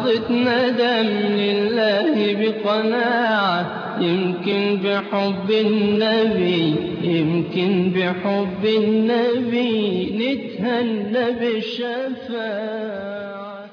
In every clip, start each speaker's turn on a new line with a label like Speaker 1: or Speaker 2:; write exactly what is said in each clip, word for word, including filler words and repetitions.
Speaker 1: لحظة ندم لله بقناعة، يمكن بحب النبي يمكن بحب النبي نتهنى بالشفاعة.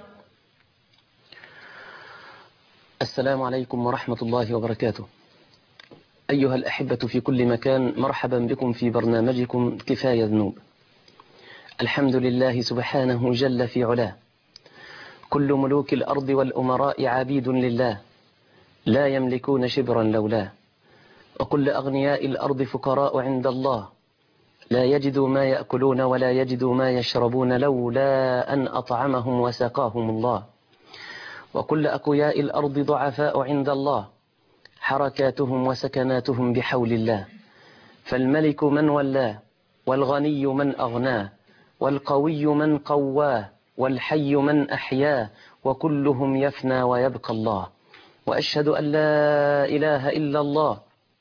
Speaker 2: السلام عليكم ورحمة الله وبركاته. أيها الأحبة في كل مكان، مرحبا بكم في برنامجكم كفاية ذنوب. الحمد لله سبحانه جل في علاه، كل ملوك الأرض والأمراء عبيد لله، لا يملكون شبرا لولاه. وكل أغنياء الأرض فقراء عند الله، لا يجدوا ما يأكلون ولا يجدوا ما يشربون لولا أن أطعمهم وسقاهم الله. وكل أقوياء الأرض ضعفاء عند الله، حركاتهم وسكناتهم بحول الله. فالملك من ولاه، والغني من أغناه، والقوي من قواه، والحي من أحياه، وكلهم يفنى ويبقى الله. وأشهد أن لا إله إلا الله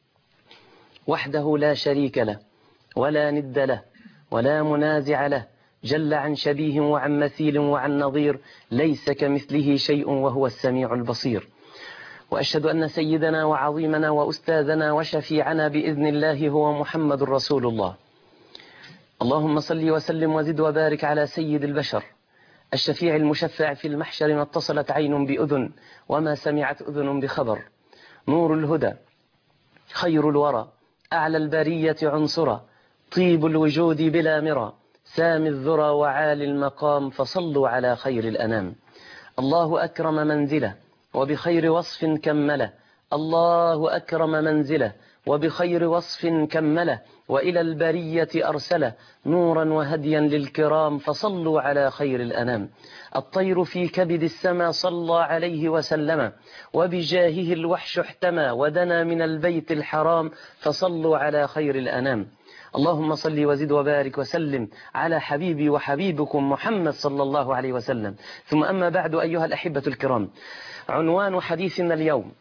Speaker 2: وحده لا شريك له، ولا ند له، ولا منازع له، جل عن شبيه وعن مثيل وعن نظير، ليس كمثله شيء وهو السميع البصير. وأشهد أن سيدنا وعظيمنا وأستاذنا وشفيعنا بإذن الله هو محمد رسول الله. اللهم صل وسلم وزد وبارك على سيد البشر، الشفيع المشفع في المحشر، ما اتصلت عين بأذن وما سمعت أذن بخبر. نور الهدى، خير الورى، أعلى البرية عنصرا، طيب الوجود بلا مرى، سامي الذرى وعالي المقام، فصلوا على خير الأنام. الله أكرم منزله وبخير وصف كمله، الله أكرم منزله وبخير وصف كمله، وإلى البرية أرسله نورا وهديا للكرام، فصلوا على خير الأنام. الطير في كبد السما صلى عليه وسلم، وبجاهه الوحش احتمى ودنا من البيت الحرام، فصلوا على خير الأنام. اللهم صل وزد وبارك وسلم على حبيبي وحبيبكم محمد صلى الله عليه وسلم. ثم أما بعد، أيها الأحبة الكرام، عنوان حديثنا اليوم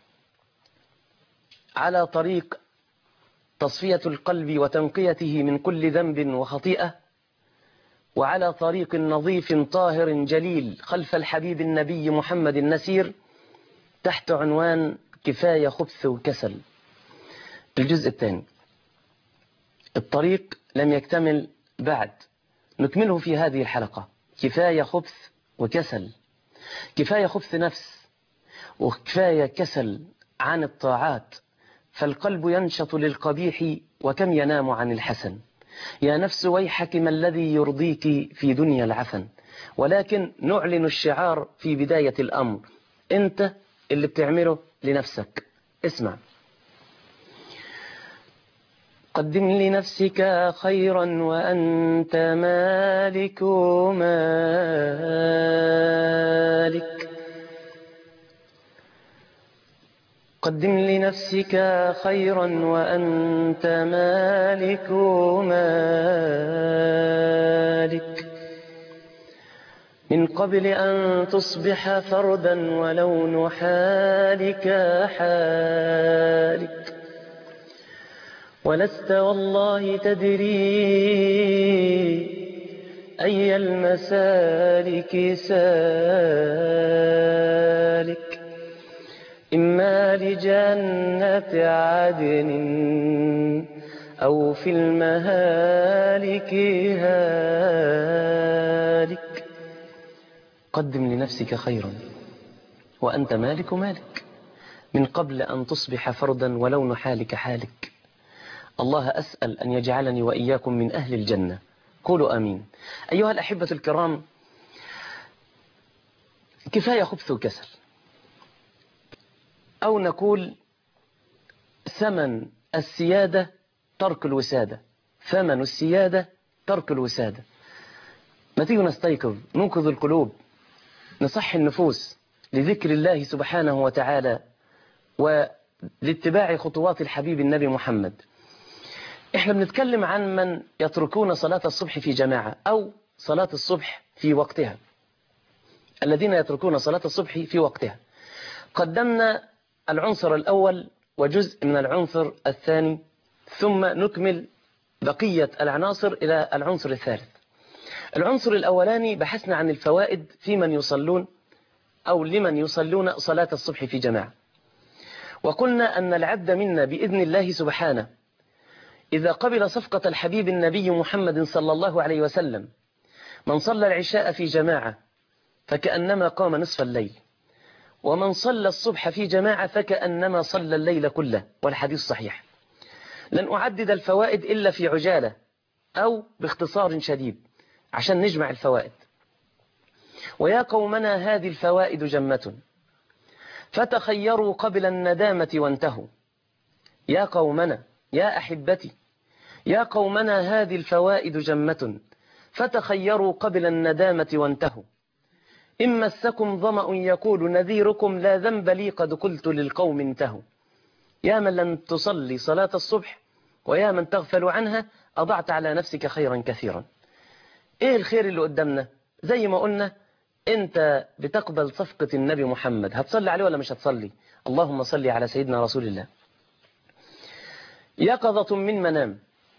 Speaker 2: على طريق تصفية القلب وتنقيته من كل ذنب وخطيئة، وعلى طريق نظيف طاهر جليل خلف الحبيب النبي محمد النسير، تحت عنوان كفاية خبث وكسل. الجزء الثاني. الطريق لم يكتمل بعد، نكمله في هذه الحلقة. كفاية خبث وكسل، كفاية خبث نفس وكفاية كسل عن الطاعات، فالقلب ينشط للقبيح وكم ينام عن الحسن. يا نفس ويحك ما الذي يرضيك في دنيا العفن. ولكن نعلن الشعار في بداية الأمر، أنت اللي بتعمله لنفسك. اسمع: قدم لنفسك خيرا وأنت مالك مالك، قدم لنفسك خيرا وأنت مالك مالك، من قبل أن تصبح فردا ولون حالك حالك، ولست والله تدري أي المسالك سالك، إما لجنة عدن أو في المهالك هالك. قدم لنفسك خيرا وأنت مالك مالك، من قبل أن تصبح فردا ولون حالك حالك. الله أسأل أن يجعلني وإياكم من أهل الجنة، قولوا آمين. أيها الأحبة الكرام، كفاية خبث وكسل، أو نقول ثمن السيادة ترك الوسادة، ثمن السيادة ترك الوسادة. ما تيجوا نستيقظ، ننقذ القلوب، نصحي النفوس لذكر الله سبحانه وتعالى ولاتباع خطوات الحبيب النبي محمد. احنا بنتكلم عن من يتركون صلاة الصبح في جماعة أو صلاة الصبح في وقتها، الذين يتركون صلاة الصبح في وقتها. قدمنا العنصر الأول وجزء من العنصر الثاني، ثم نكمل بقية العناصر إلى العنصر الثالث. العنصر الأولاني بحثنا عن الفوائد في من يصلون أو لمن يصلون صلاة الصبح في جماعة. وقلنا أن العبد منا بإذن الله سبحانه إذا قبل صفقة الحبيب النبي محمد صلى الله عليه وسلم من صلى العشاء في جماعة فكأنما قام نصف الليل، ومن صلى الصبح في جماعة فكأنما صلى الليل كله، والحديث صحيح. لن أعدد الفوائد إلا في عجالة أو باختصار شديد عشان نجمع الفوائد. ويا قومنا هذه الفوائد جمة فتخيروا قبل الندامة وانتهوا. يا قومنا، يا أحبتي، يا قومنا هذه الفوائد جمة فتخيروا قبل الندامة وانتهوا. إن مسكم ظمأ يقول نذيركم لا ذنب لي قد قلت للقوم انتهوا. يا من لن تصلي صلاة الصبح ويا من تغفل عنها أضعت على نفسك خيرا كثيرا. إيه الخير اللي قدامنا؟ زي ما قلنا أنت بتقبل صفقة النبي محمد، هتصلي عليه ولا مش هتصلي؟ اللهم صلي على سيدنا رسول الله. يقظة من منام،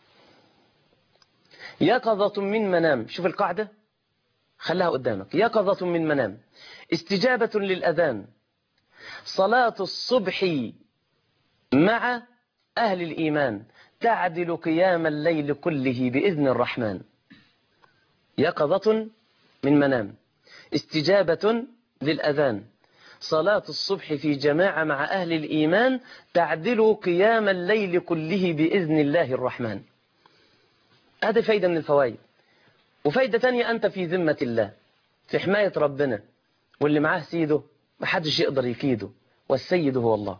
Speaker 2: يقظة من منام. شوف القاعدة خلها قدامك. يقظة من منام، استجابة للأذان، صلاة الصبح مع أهل الإيمان تعدل قيام الليل كله بإذن الرحمن. يقظة من منام، استجابة للأذان، صلاة الصبح في جماعة مع أهل الإيمان تعدل قيام الليل كله بإذن الله الرحمن. هذه فايدة من الفوائد. وفايدة تانية، أنت في ذمة الله، في حماية ربنا، واللي معاه سيده محدش يقدر يكيده، والسيد هو الله.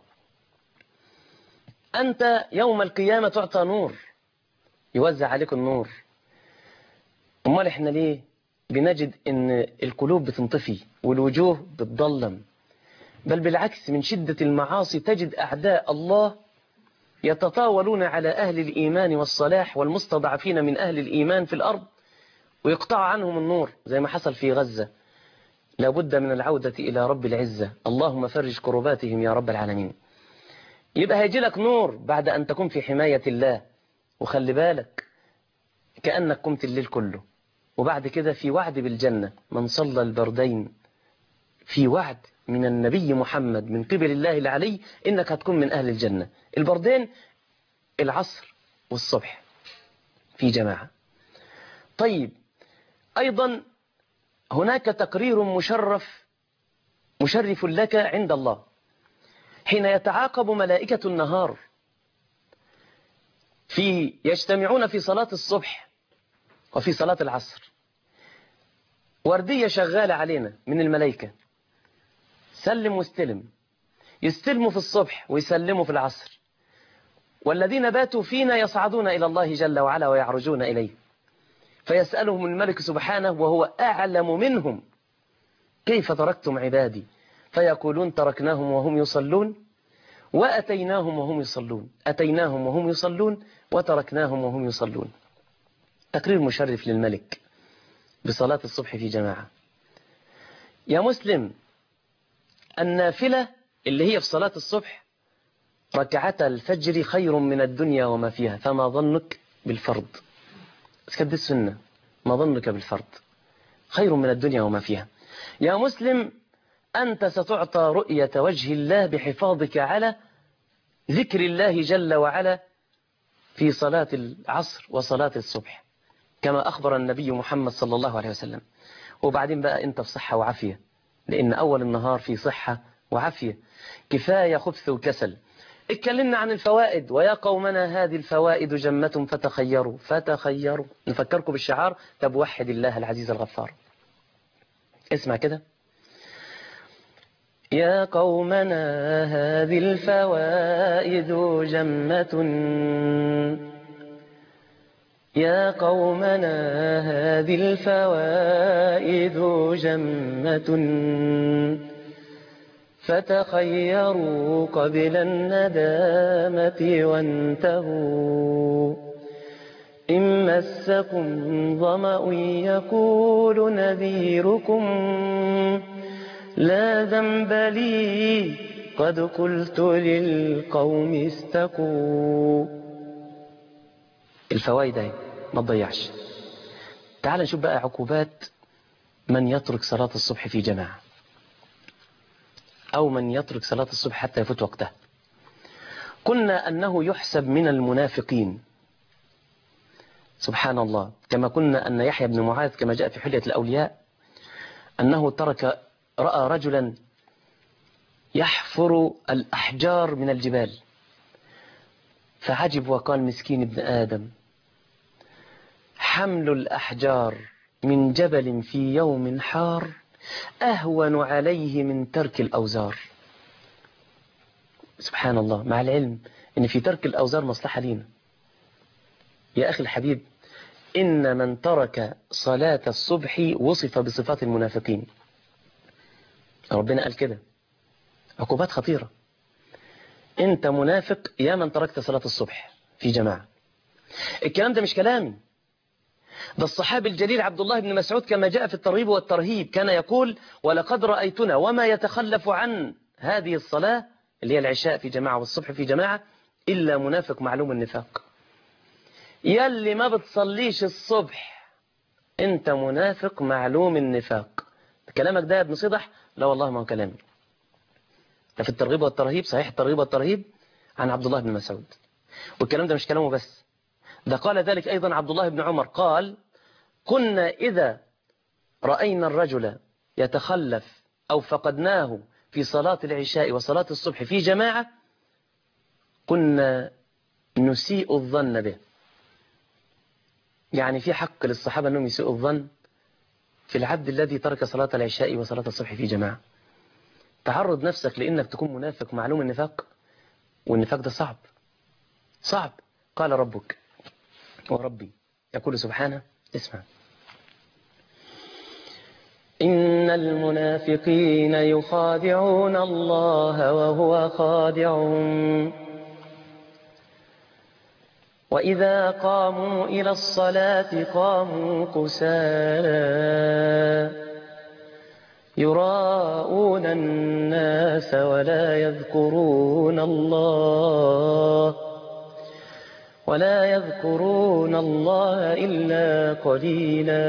Speaker 2: أنت يوم القيامة تعطى نور، يوزع عليك النور. أمال إحنا ليه بنجد أن القلوب بتنطفي والوجوه بتضلم؟ بل بالعكس، من شدة المعاصي تجد أعداء الله يتطاولون على أهل الإيمان والصلاح والمستضعفين من أهل الإيمان في الأرض ويقطع عنهم النور، زي ما حصل في غزة. لابد من العودة إلى رب العزة، اللهم فرج كرباتهم يا رب العالمين. يبقى هيجي لك نور بعد أن تكون في حماية الله، وخلي بالك كأنك قمت الليل كله. وبعد كده في وعد بالجنة، من صلى البردين، في وعد من النبي محمد من قبل الله العلي إنك هتكون من أهل الجنة. البردين العصر والصبح في جماعة. طيب، أيضا هناك تقرير مشرف مشرف لك عند الله حين يتعاقب ملائكة النهار في يجتمعون في صلاة الصبح وفي صلاة العصر. وردية شغالة علينا من الملائكة، سلم واستلم، يستلموا في الصبح ويسلموا في العصر. والذين باتوا فينا يصعدون إلى الله جل وعلا ويعرجون إليه، فيسألهم الملك سبحانه وهو أعلم منهم: كيف تركتم عبادي؟ فيقولون: تركناهم وهم يصلون وأتيناهم وهم يصلون، أتيناهم وهم يصلون وتركناهم وهم يصلون. تقرير مشرف للملك بصلاة الصبح في جماعة. يا مسلم، النافلة اللي هي في صلاة الصبح ركعتا الفجر خير من الدنيا وما فيها، فما ظنك بالفرض؟ اسكد السنة، ما ظنك بالفرض؟ خير من الدنيا وما فيها. يا مسلم، أنت ستعطى رؤية وجه الله بحفاظك على ذكر الله جل وعلا في صلاة العصر وصلاة الصبح كما أخبر النبي محمد صلى الله عليه وسلم. وبعدين بقى أنت في صحة وعافية، لأن أول النهار في صحة وعافية، كفاية خبث وكسل. اتكلمنا عن الفوائد، ويا قومنا هذه الفوائد جمة فتخيروا فتخيروا. نفكركم بالشعار: طب وحد الله العزيز الغفار. اسمع كده: يا قومنا هذه الفوائد جمة، يا قومنا هذه الفوائد جمة، فتخيروا قبل الندامة وانتهوا. إن مسكم ظمأ يقول نذيركم لا ذنب لي قد قلت للقوم استقوا. الفوائد اهي، ما تضيعش. تعال نشوف بقى عقوبات من يترك صلاة الصبح في جماعة. أو من يترك صلاة الصبح حتى يفوت وقتها. قلنا أنه يحسب من المنافقين، سبحان الله، كما قلنا أن يحيى بن معاذ كما جاء في حلية الأولياء أنه ترك رأى رجلا يحفر الأحجار من الجبال، فعجب وقال مسكين ابن آدم، حمل الأحجار من جبل في يوم حار أهون عليه من ترك الأوزار. سبحان الله، مع العلم أن في ترك الأوزار مصلحة لينا. يا أخي الحبيب، إن من ترك صلاة الصبح وصف بصفات المنافقين. ربنا قال كده، عقوبات خطيرة. أنت منافق يا من تركت صلاة الصبح في جماعة. الكلام ده مش كلامي، ده الصحابي الجليل عبد الله بن مسعود كما جاء في الترغيب والترهيب كان يقول: ولقد رأيتنا وما يتخلف عن هذه الصلاة اللي هي العشاء في جماعة والصبح في جماعة إلا منافق معلوم النفاق. يلي ما بتصليش الصبح أنت منافق معلوم النفاق. كلامك ده يا ابن صدح؟ لا والله ما هو كلامي، ده في الترغيب والترهيب، صحيح الترغيب والترهيب عن عبد الله بن مسعود. والكلام ده مش كلامه بس، ده قال ذلك أيضا عبد الله بن عمر، قال: كنا إذا رأينا الرجل يتخلف أو فقدناه في صلاة العشاء وصلاة الصبح في جماعة كنا نسيء الظن به. يعني في حق للصحابة أنهم يسيئوا الظن في العبد الذي ترك صلاة العشاء وصلاة الصبح في جماعة. تعرض نفسك لأنك تكون منافق معلوم النفاق، والنفاق ده صعب صعب. قال ربك وربي، يقول سبحانه، اسمع: إن المنافقين يخادعون الله وهو خادعهم وإذا قاموا إلى الصلاة قاموا كسالى يراءون الناس ولا يذكرون الله ولا يذكرون الله إلا قليلا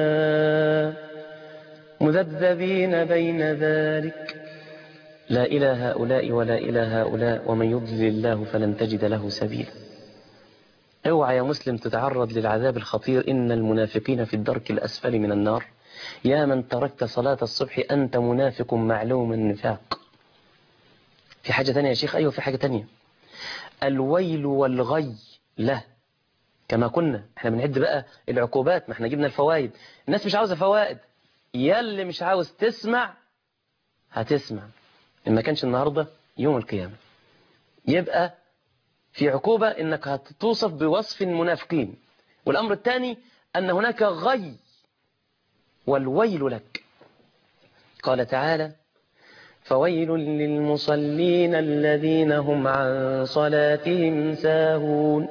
Speaker 2: مذبذبين بين ذلك لا إلى هؤلاء ولا إلى هؤلاء ومن يضلل الله فلن تجد له سبيلا. اوعى يا مسلم تتعرض للعذاب الخطير. إن المنافقين في الدرك الأسفل من النار. يا من تركت صلاة الصبح أنت منافق معلوم النفاق. في حاجة تانية يا شيخ؟ أيوة في حاجة تانية. الويل والغي له، كما كنا احنا بنعد بقى العقوبات، ما احنا جبنا الفوائد. الناس مش عاوزة فوائد، يلي مش عاوز تسمع هتسمع. إن ما كانش النهاردة يوم القيامة يبقى في عقوبة إنك هتوصف بوصف المنافقين. والأمر الثاني أن هناك غي، والويل لك. قال تعالى: فويل للمصلين الذين هم عن صلاتهم ساهون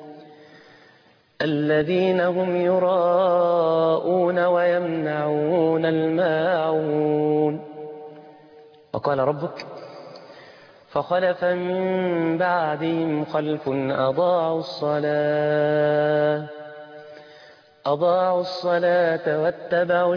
Speaker 2: الذين هم يراءون ويمنعون الماعون. وقال ربك: فخلف من بعدهم خلف أضاعوا الصلاة أضاعوا الصلاة واتبعوا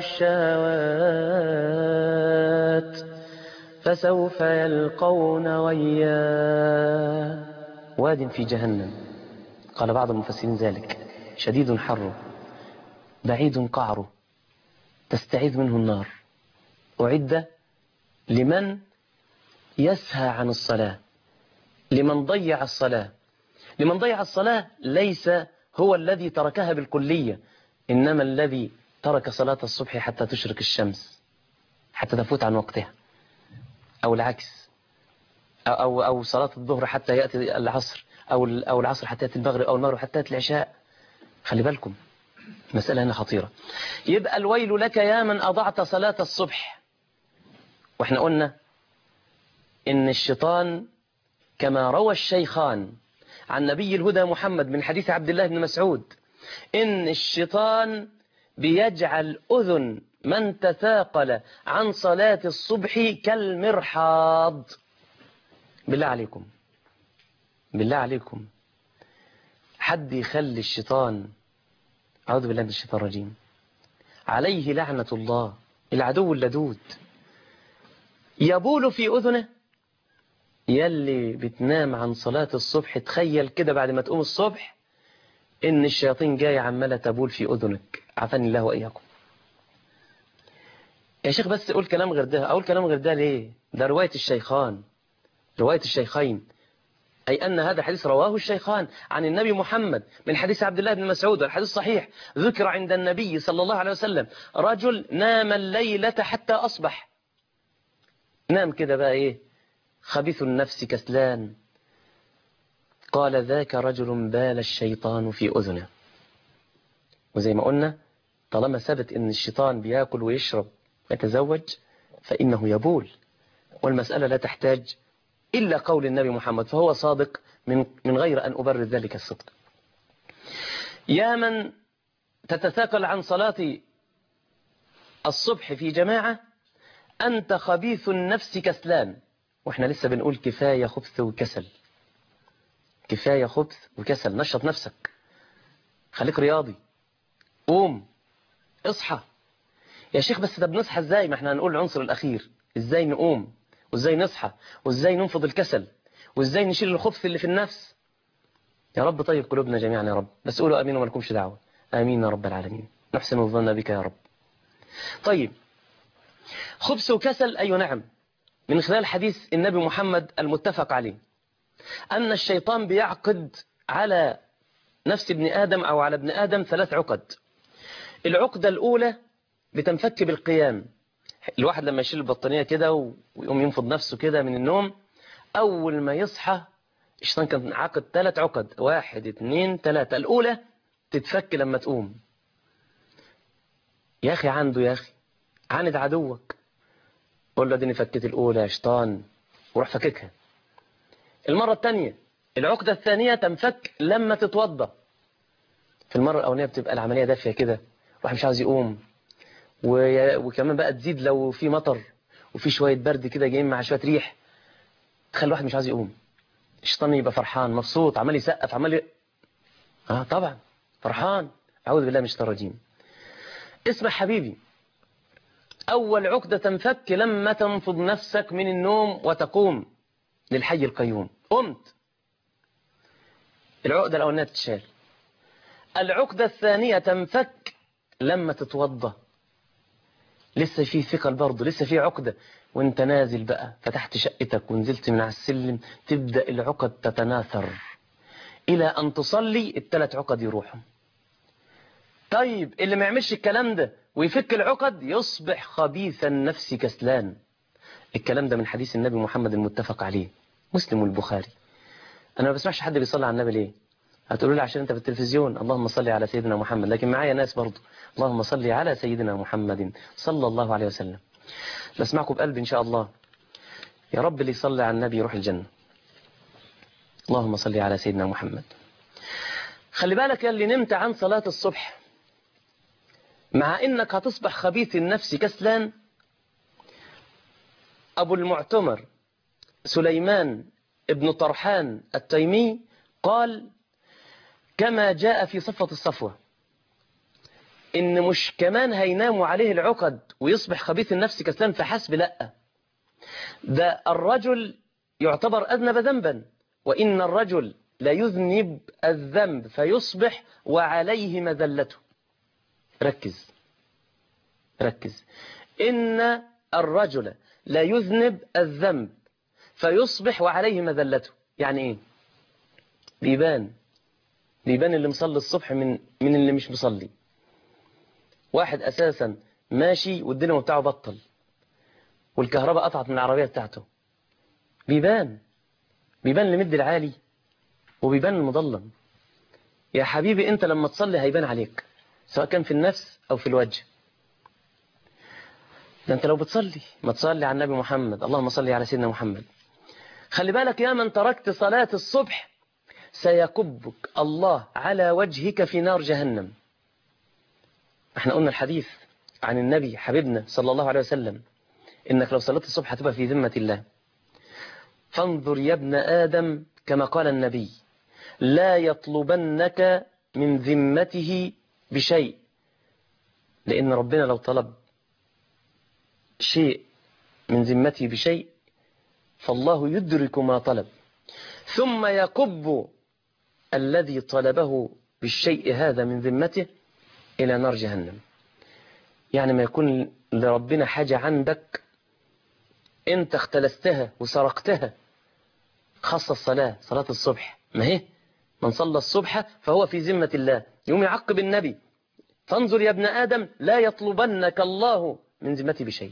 Speaker 2: الشهوات فسوف يلقون غيا واد في جهنم. قال بعض المفسرين ذلك: شديد حره بعيد قعره تستعيذ منه النار، أعد لمن يسهى عن الصلاة، لمن ضيع الصلاة. لمن ضيع الصلاة ليس هو الذي تركها بالكلية، إنما الذي ترك صلاة الصبح حتى تشرق الشمس، حتى تفوت عن وقتها، أو العكس، أو, أو صلاة الظهر حتى يأتي العصر، أو, أو العصر حتى يأتي المغرب، أو المغرب حتى يأتي العشاء. خلي بالكم، مسألة هنا خطيرة. يبقى الويل لك يا من أضعت صلاة الصبح. وإحنا قلنا إن الشيطان كما روى الشيخان عن نبي الهدى محمد من حديث عبد الله بن مسعود إن الشيطان بيجعل أذن من تثاقل عن صلاة الصبح كالمرحاض. بالله عليكم بالله عليكم حد يخلي الشيطان، أعوذ بالله من الشيطان الرجيم، عليه لعنة الله، العدو اللدود، يبول في أذنه يلي بتنام عن صلاة الصبح، تخيل كده بعد ما تقوم الصبح إن الشياطين جاية عمالة تبول في أذنك، عافاني الله وإياكم. يا شيخ بس قول كلام غير ده. أقول كلام غير ده ليه؟ ده رواية الشيخان، رواية الشيخين، أي أن هذا الحديث رواه الشيخان عن النبي محمد من حديث عبد الله بن مسعود، الحديث صحيح، ذكر عند النبي صلى الله عليه وسلم رجل نام الليلة حتى أصبح. نام كده بقى إيه؟ خبيث النفس كسلان. قال ذاك رجل بال الشيطان في أذنه. وزي ما قلنا طالما ثبت ان الشيطان بياكل ويشرب ويتزوج فإنه يبول، والمسألة لا تحتاج إلا قول النبي محمد، فهو صادق من من غير أن أبرر ذلك الصدق. يا من تتثاقل عن صلاة الصبح في جماعة، أنت خبيث النفس كسلان. وإحنا لسه بنقول كفاية خبث وكسل، كفاية خبث وكسل. نشط نفسك، خليك رياضي، قوم اصحى. يا شيخ بس ده بنصحى ازاي؟ ما احنا هنقول العنصر الأخير، ازاي نقوم وازاي نصحى وازاي ننفض الكسل وازاي نشيل الخبث اللي في النفس. يا رب طيب قلوبنا جميعا يا رب، بس قولوا امين وما لكمش دعوه. امين يا رب العالمين، نحسن الظن بك يا رب. طيب خبث وكسل، ايوه نعم، من خلال حديث النبي محمد المتفق عليه ان الشيطان بيعقد على نفس ابن ادم او على ابن ادم ثلاث عقد. العقده الاولى بتنفك بالقيام. الواحد لما يشيل البطانيه كده ويقوم ينفض نفسه كده من النوم، اول ما يصحى الشيطان كان عقد ثلاث عقد، واحد اثنين ثلاثة. الأولى تتفك لما تقوم. يا أخي عنده، يا أخي عاند عدوك، قول له ديني فكت الأولى يا شيطان وروح فككها. المرة الثانية، العقدة الثانية تنفك لما تتوضى. في المرة الأولانية بتبقى العملية دافية كده، واحد مش عاوز يقوم، وكمان بقى تزيد لو في مطر وفي شوية برد كده جايين مع شوية ريح، تخلي الواحد مش عاوز يقوم. الشيطان يبقى فرحان مبسوط، عمال يسقف، عمال ي... اه طبعا فرحان. أعوذ بالله من الشيطان الرجيم. اسمع حبيبي، أول عقدة تنفك لما تنفض نفسك من النوم وتقوم للحي القيوم. قمت، العقدة الأولانية تتشال. العقدة الثانية تنفك لما تتوضى. لسه في ثقل برضه، لسه في عقدة وانت نازل بقى، فتحت شقتك ونزلت من على السلم، تبدأ العقد تتناثر إلى أن تصلي الثلاث عقد يروحوا. طيب اللي ما يعملش الكلام ده ويفك العقد يصبح خبيث النفس كسلان. الكلام ده من حديث النبي محمد المتفق عليه، مسلم والبخاري. أنا ما بسمعش حد بيصلي على النبي ليه؟ هتقولوا لي عشان أنت في التلفزيون اللهم صل على سيدنا محمد، لكن معايا ناس برضه اللهم صل على سيدنا محمد صلى الله عليه وسلم. بسمعكم بقلبي إن شاء الله. يا رب اللي يصلي على النبي يروح الجنة. اللهم صل على سيدنا محمد. خلي بالك يا اللي نمت عن صلاة الصبح، مع إنك هتصبح خبيث النفس كسلان. أبو المعتمر سليمان ابن طرحان التيمي قال كما جاء في صفة الصفوة، إن مش كمان هيناموا عليه العقد ويصبح خبيث النفس كسلان فحسب، لأ، ده الرجل يعتبر أذنب ذنبا، وإن الرجل لا يذنب الذنب فيصبح وعليه مذلته. ركز ركز، إن الرجل لا يذنب الذنب فيصبح وعليه مذلته. يعني إيه؟ بيبان بيبان اللي مصلي الصبح من من اللي مش مصلي. واحد أساسا ماشي والدينامو بتاعه بطل والكهرباء قطعت من العربية بتاعته، بيبان بيبان اللي مد العالي وبيبان المضلم. يا حبيبي أنت لما تصلي هيبان عليك، سواء كان في النفس أو في الوجه. ده أنت لو بتصلي ما تصلي على النبي محمد، اللهم صل على سيدنا محمد. خلي بالك يا من تركت صلاة الصبح سيكبك الله على وجهك في نار جهنم. احنا قلنا الحديث عن النبي حبيبنا صلى الله عليه وسلم إنك لو صليت الصبح هتبقى في ذمة الله. فانظر يا ابن آدم كما قال النبي لا يطلبنك من ذمته بشيء، لأن ربنا لو طلب شيء من ذمته بشيء فالله يدرك ما طلب، ثم يكب الذي طلبه بالشيء هذا من ذمته إلى نار جهنم. يعني ما يكون لربنا حاجة عندك انت اختلستها وسرقتها، خاصة الصلاة، صلاة الصبح، ما هي من صلى الصبح فهو في ذمة الله. يوم يعقب النبي فانظر يا ابن آدم لا يطلبنك الله من ذمتي بشيء.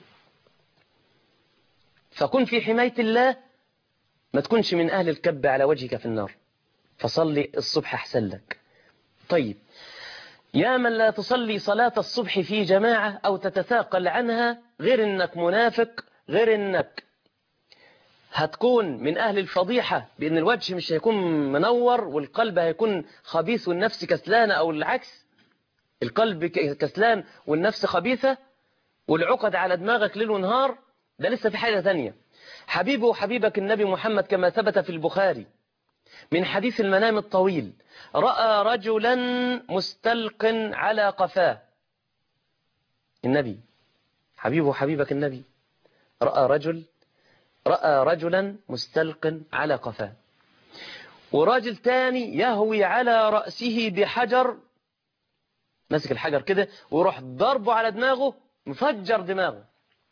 Speaker 2: فكن في حماية الله، ما تكونش من أهل الكب على وجهك في النار، فصلي الصبح أحسن لك. طيب يا من لا تصلي صلاة الصبح في جماعة أو تتثاقل عنها، غير أنك منافق، غير أنك هتكون من أهل الفضيحة بأن الوجه مش هيكون منور والقلب هيكون خبيث والنفس كسلانة، أو العكس، القلب كسلان والنفس خبيثة والعقد على دماغك ليل ونهار. ده لسه في حاجة ثانية. حبيبه وحبيبك النبي محمد كما ثبت في البخاري من حديث المنام الطويل، رأى رجلا مستلق على قفاه. النبي حبيبه وحبيبك النبي رأى رجل رأى رجلا مستلق على قفاه، وراجل تاني يهوي على رأسه بحجر، مسك الحجر كده ويروح ضربه على دماغه، مفجر دماغه.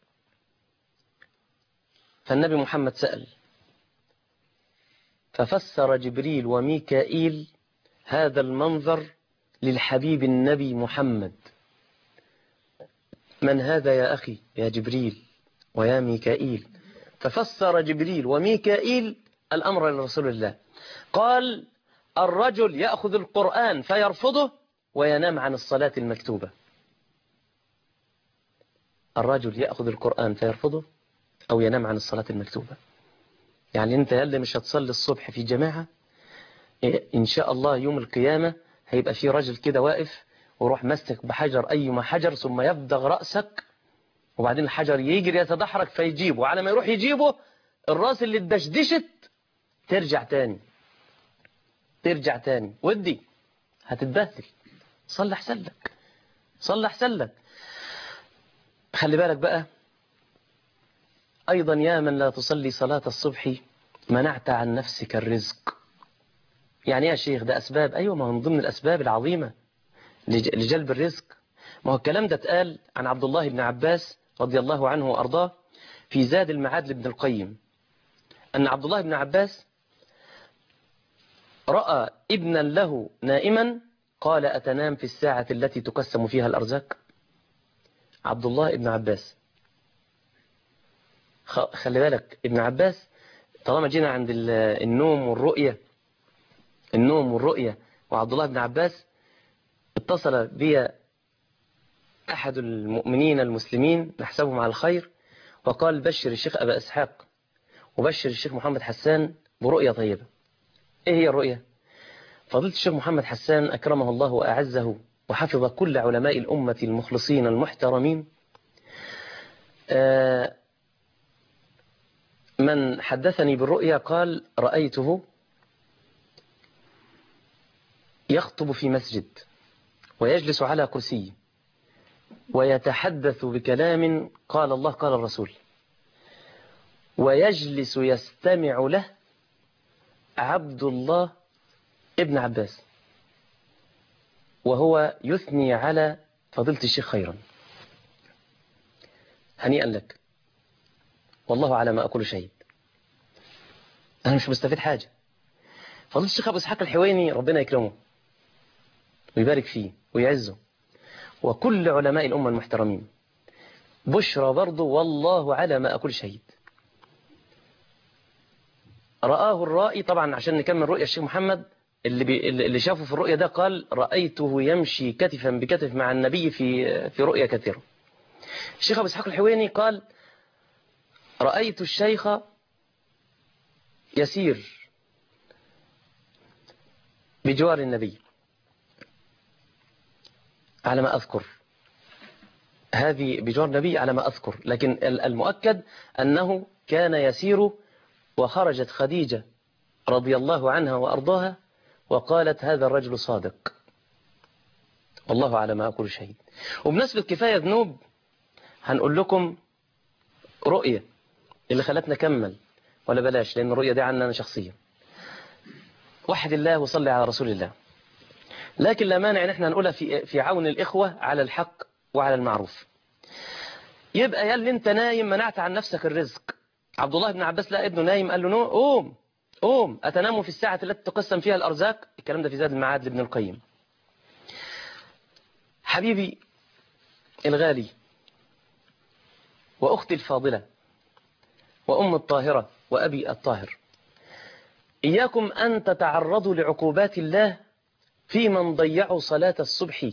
Speaker 2: فالنبي محمد سأل، ففسر جبريل وميكائيل هذا المنظر للحبيب النبي محمد. من هذا يا أخي يا جبريل ويا ميكائيل؟ ففسر جبريل وميكائيل الأمر لرسول الله، قال الرجل يأخذ القرآن فيرفضه وينام عن الصلاة المكتوبة. الرجل يأخذ القرآن فيرفضه أو ينام عن الصلاة المكتوبة. يعني أنت يلي مش هتصلي الصبح في جماعة، إن شاء الله يوم القيامة هيبقى في رجل كده واقف وروح مستك بحجر أيما حجر ثم يبدغ رأسك، وبعدين الحجر يجري يتدحرج فيجيبه، وعلى ما يروح يجيبه الراس اللي اتدشدشت ترجع تاني ترجع تاني ودي هتتبهدل. صلح سلك صلح سلك. خلي بالك بقى أيضا يا من لا تصلي صلاة الصبح منعت عن نفسك الرزق. يعني يا شيخ ده أسباب، أيوة ما هو من ضمن الأسباب العظيمة لجلب الرزق. ما هو الكلام ده اتقال عن عبد الله بن عباس رضي الله عنه وأرضاه في زاد المعاد لابن القيم، أن عبد الله بن عباس رأى ابنا له نائما قال أتنام في الساعة التي تقسم فيها الأرزاق؟ عبد الله بن عباس، خلي بالك ابن عباس، طالما جينا عند النوم والرؤية النوم والرؤية وعبد الله بن عباس، اتصل بي أحد المؤمنين المسلمين نحسبهم على الخير وقال بشر الشيخ أبا إسحاق وبشر الشيخ محمد حسان برؤية طيبة. إيه هي الرؤية؟ فضيلة الشيخ محمد حسان أكرمه الله وأعزه وحفظ كل علماء الأمة المخلصين المحترمين، من حدثني بالرؤيا قال رأيته يخطب في مسجد ويجلس على كرسي ويتحدث بكلام قال الله قال الرسول، ويجلس يستمع له عبد الله ابن عباس وهو يثني على فضيلة الشيخ خيرا. هنيئا لك، والله على ما أقول شهيد، أنا مش مستفيد حاجة. فضيلة الشيخ أبو إسحاق الحويني ربنا يكرمه ويبارك فيه ويعزه، وكل علماء الأمة المحترمين، بشرى برضه والله على ما أقول شهيد. رآه الرائي، طبعا عشان نكمل رؤية الشيخ محمد اللي, بي اللي شافه في الرؤية ده، قال رأيته يمشي كتفا بكتف مع النبي في في رؤية كثيرة. الشيخ أبو إسحاق الحويني قال رأيت الشيخ يسير بجوار النبي على ما أذكر، هذه بجوار النبي على ما أذكر، لكن المؤكد أنه كان يسير وخرجت خديجة رضي الله عنها وأرضاها وقالت هذا الرجل صادق، والله على ما أقول شهيد. وبنسبة كفاية ذنوب هنقول لكم رؤية اللي خلتنا نكمل ولا بلاش، لأن الرؤية دي عني أنا شخصيا. وحد الله وصلي على رسول الله. لكن لا مانع ان احنا نقولها في في عون الإخوة على الحق وعلى المعروف. يبقى يا اللي انت نايم منعت عن نفسك الرزق. عبد الله بن عباس لقى ابنه نايم، قال له نو قوم قوم أتنام في الساعة التي تقسم فيها الأرزاق. الكلام ده في زاد المعاد لابن القيم. حبيبي الغالي وأختي الفاضلة وأم الطاهرة وأبي الطاهر، إياكم أن تتعرضوا لعقوبات الله في من ضيعوا صلاة الصبح،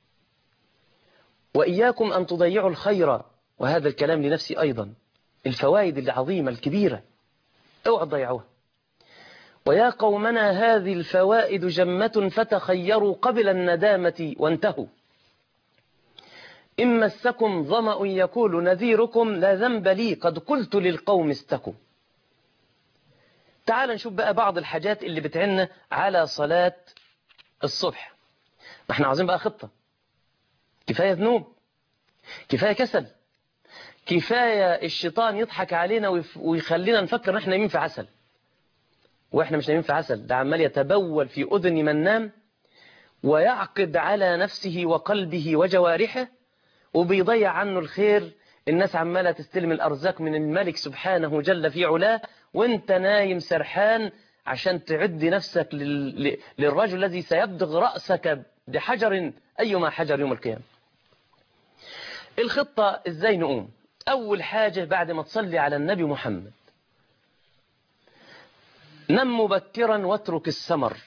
Speaker 2: وإياكم أن تضيعوا الخير. وهذا الكلام لنفسي أيضا. الفوائد العظيمة الكبيرة اوعوا تضيعوها. ويا قومنا هذه الفوائد جمة فتخيروا قبل الندامة وانتهوا. إن مسكم ظمأ يقول نذيركم لا ذنب لي قد قلت للقوم استكوا. تعال نشوف بقى بعض الحاجات اللي بتعن على صلاة الصبح. ما احنا عاوزين بقى خطة. كفاية ذنوب، كفاية كسل، كفاية الشيطان يضحك علينا ويخلينا نفكر ان احنا نايمين في عسل، واحنا مش نايمين في عسل. ده عمال يتبول في أذن من نام ويعقد على نفسه وقلبه وجوارحه وبيضيع عنه الخير. الناس عمالة تستلم الأرزاق من الملك سبحانه جل في علاه، وانت نايم سرحان عشان تعد نفسك لل... للرجل الذي سيبدغ رأسك بحجر أيما حجر يوم القيامة. الخطة ازاي نقوم؟ أول حاجة بعد ما تصلي على النبي محمد، نم مبكرا واترك السمر.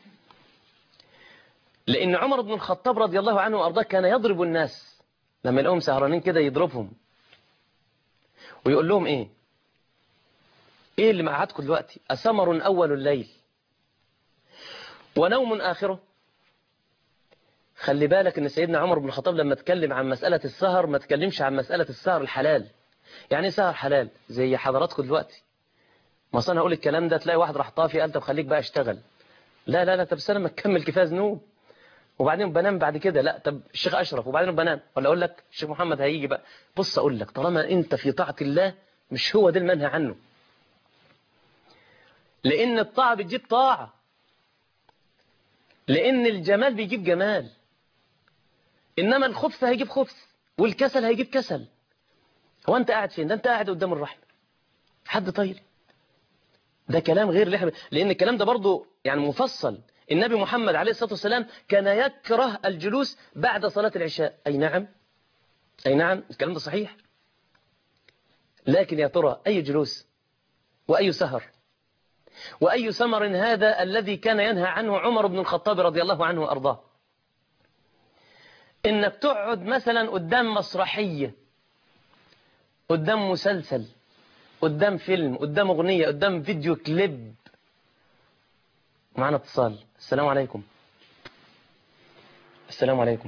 Speaker 2: لأن عمر بن الخطاب رضي الله عنه وأرضاه كان يضرب الناس لما يلاقوهم سهرانين كده، يضربهم ويقول لهم ايه ايه اللي مقعدكم دلوقتي؟ أسمر أول الليل ونوم آخره. خلي بالك ان سيدنا عمر بن الخطاب لما اتكلم عن مسألة السهر ما تكلمش عن مسألة السهر الحلال. يعني سهر حلال زي حضراتكم دلوقتي؟ ما اصل انا هقول الكلام ده تلاقي واحد راح طافي قال طب خليك بقى اشتغل. لا لا لا طب استنى ما تكمل كفايه ذنوب وبعدين بنام بعد كده. لا طب الشيخ اشرف وبعدين بنام. ولا اقول لك الشيخ محمد هيجي بقى. بص اقول لك، طالما انت في طاعة الله مش هو ده المنهى عنه. لان الطاعة بتجيب طاعة، لان الجمال بيجيب جمال، انما الخبث هيجيب خبث والكسل هيجيب كسل. هو انت قاعد فين؟ ده انت قاعد قدام الرحمة. حد طاير؟ ده كلام غير اللي احنا، لان الكلام ده برضو يعني مفصل. النبي محمد عليه الصلاة والسلام كان يكره الجلوس بعد صلاة العشاء. أي نعم أي نعم الكلام ده صحيح. لكن يا ترى أي جلوس وأي سهر وأي سمر هذا الذي كان ينهى عنه عمر بن الخطاب رضي الله عنه وأرضاه؟ إنك تقعد مثلا قدام مسرحية، قدام مسلسل، قدام فيلم، قدام أغنية، قدام فيديو كليب. معنا اتصال. السلام عليكم. السلام عليكم.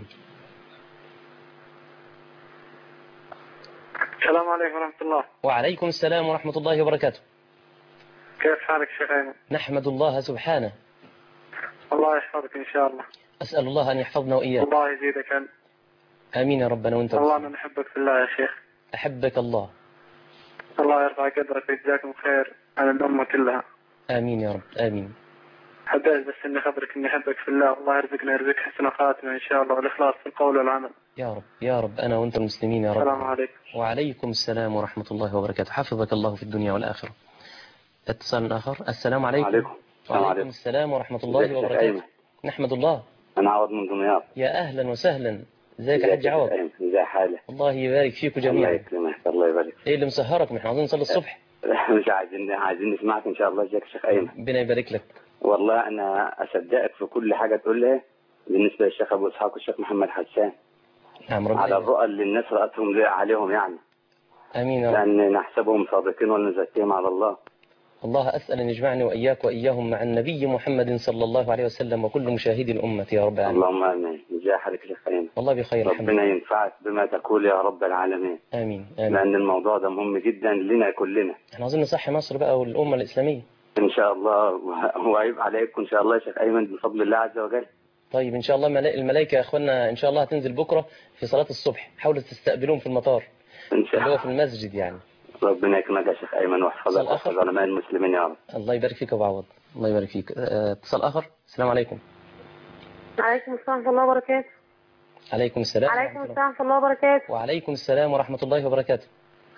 Speaker 3: السلام عليكم ورحمة الله.
Speaker 2: وعليكم السلام ورحمة الله وبركاته.
Speaker 3: كيف حالك شيخ أيمن؟
Speaker 2: نحمد الله سبحانه.
Speaker 3: الله يحفظك إن شاء الله.
Speaker 2: أسأل الله أن يحفظنا وإياك.
Speaker 3: الله يزيدك علم.
Speaker 2: آمين يا ربنا وأنت.
Speaker 3: الله أنا نحبك في الله يا شيخ.
Speaker 2: أحبك الله.
Speaker 3: الله يرفع قدرك ويجزاكم خير عن الأمة كلها.
Speaker 2: آمين يا رب آمين.
Speaker 3: حبيت بس إني خبرك إني أحبك في الله. الله يرزقنا يرزقك حسن خاتمة إن شاء الله والإخلاص في القول والعمل.
Speaker 2: يا رب يا رب أنا وأنت المسلمين يا رب.
Speaker 3: السلام عليكم.
Speaker 2: وعليكم السلام ورحمة الله وبركاته. حفظك الله في الدنيا والآخرة. اتصال آخر. السلام عليكم.
Speaker 4: عليكم.
Speaker 2: وعليكم السلام ورحمة الله وبركاته. نحمد الله.
Speaker 4: أنا عوض من دمياط.
Speaker 2: يا أهلا وسهلا. ازيك يا حاج عوض؟
Speaker 4: ازي حالك؟
Speaker 2: الله يبارك فيكم جميعا.
Speaker 4: الله يكرمك. الله يبارك.
Speaker 2: ايه اللي مسهرك؟ ما احنا عاوزين نصلي الصبح.
Speaker 4: مش عايزين عايزين نسمعك ان شاء الله. ازيك يا شيخ ايمن؟
Speaker 2: ربنا يبارك لك.
Speaker 4: والله انا اصدقك في كل حاجه تقولها بالنسبه للشيخ ابو اسحاق والشيخ محمد حسان.
Speaker 2: نعم ربنا
Speaker 4: على الرؤى اللي الناس رأتهم عليهم يعني.
Speaker 2: امين يا رب.
Speaker 4: لان نحسبهم صادقين ونزكيهم على الله.
Speaker 2: الله أسأل أن يجمعني وإياك وإياهم مع النبي محمد صلى الله عليه وسلم وكل مشاهدي الأمة يا رب العالمين.
Speaker 4: اللهم آمين. ازي حالك يا شيخ ايمن؟
Speaker 2: والله بخير الحمد
Speaker 4: ربنا ينفعك بما تقول يا رب العالمين.
Speaker 2: آمين آمين.
Speaker 4: لأن الموضوع ده مهم جدا لنا كلنا.
Speaker 2: احنا عاوزين نصحي مصر بقى والأمة الإسلامية
Speaker 4: ان شاء الله. وهيبقى عليكم ان شاء الله يا شيخ ايمن بفضل الله عز وجل.
Speaker 2: طيب إن شاء الله الملائكة يا أخوانا إن شاء الله هتنزل بكرة في صلاة الصبح. حاولوا تستقبلوهم في المطار
Speaker 4: ان شاء
Speaker 2: اللي هو
Speaker 4: الله
Speaker 2: في المسجد يعني.
Speaker 4: ربنا يكرمك يا شيخ ايمن ويحفظك ويحفظ علماء المسلمين يا رب.
Speaker 2: الله يبارك فيك يا ابو عوض، الله يبارك فيك. اتصال اخر. السلام عليكم.
Speaker 5: عليكم السلام ورحمة الله وبركاته.
Speaker 2: عليكم السلام.
Speaker 5: عليكم السلام ورحمة الله وبركاته.
Speaker 2: وعليكم السلام ورحمة الله وبركاته.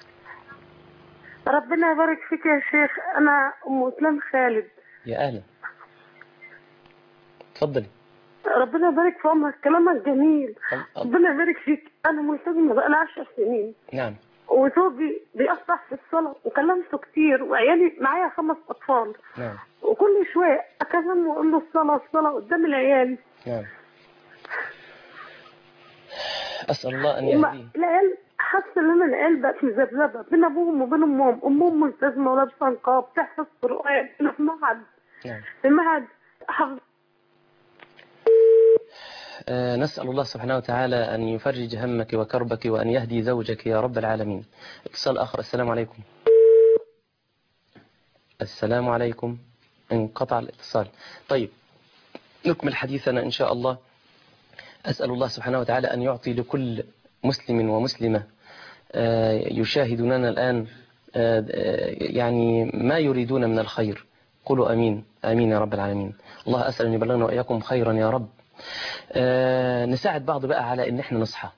Speaker 5: ربنا يبارك فيك يا شيخ، أنا أم أسلام خالد.
Speaker 2: يا أهلا، اتفضلي.
Speaker 5: ربنا يبارك في عمرك، كلامك جميل. ربنا يبارك فيك. أنا ملتزمة بقالي عشر سنين.
Speaker 2: نعم.
Speaker 5: وزوجي بيقطع في الصلاة وكلمته كتير، وعيالي معايا خمس أطفال.
Speaker 2: نعم.
Speaker 5: وكل شوية أكلمه وأقول له الصلاة الصلاة قدام العيال.
Speaker 2: نعم. أسأل الله أن يهديه.
Speaker 5: العيال حاسة إن أنا العيال بقت مذبذبة بين أبوهم وبين أمهم، أمهم ملتزمة ولابسة نقاب بتحفظ قرآن في معهد.
Speaker 2: نعم.
Speaker 5: في معهد حفظ.
Speaker 2: آه نسأل الله سبحانه وتعالى أن يفرج همك وكربك وأن يهدي زوجك يا رب العالمين. اتصال آخر. السلام عليكم. السلام عليكم. انقطع الاتصال. طيب نكمل حديثنا إن شاء الله. أسأل الله سبحانه وتعالى أن يعطي لكل مسلم ومسلمة آه يشاهدوننا الآن آه يعني ما يريدون من الخير. قولوا أمين آمين يا رب العالمين. الله أسأل أن يبلغنا وإياكم خيرا يا رب. آه نساعد بعض بقى على ان احنا نصحى.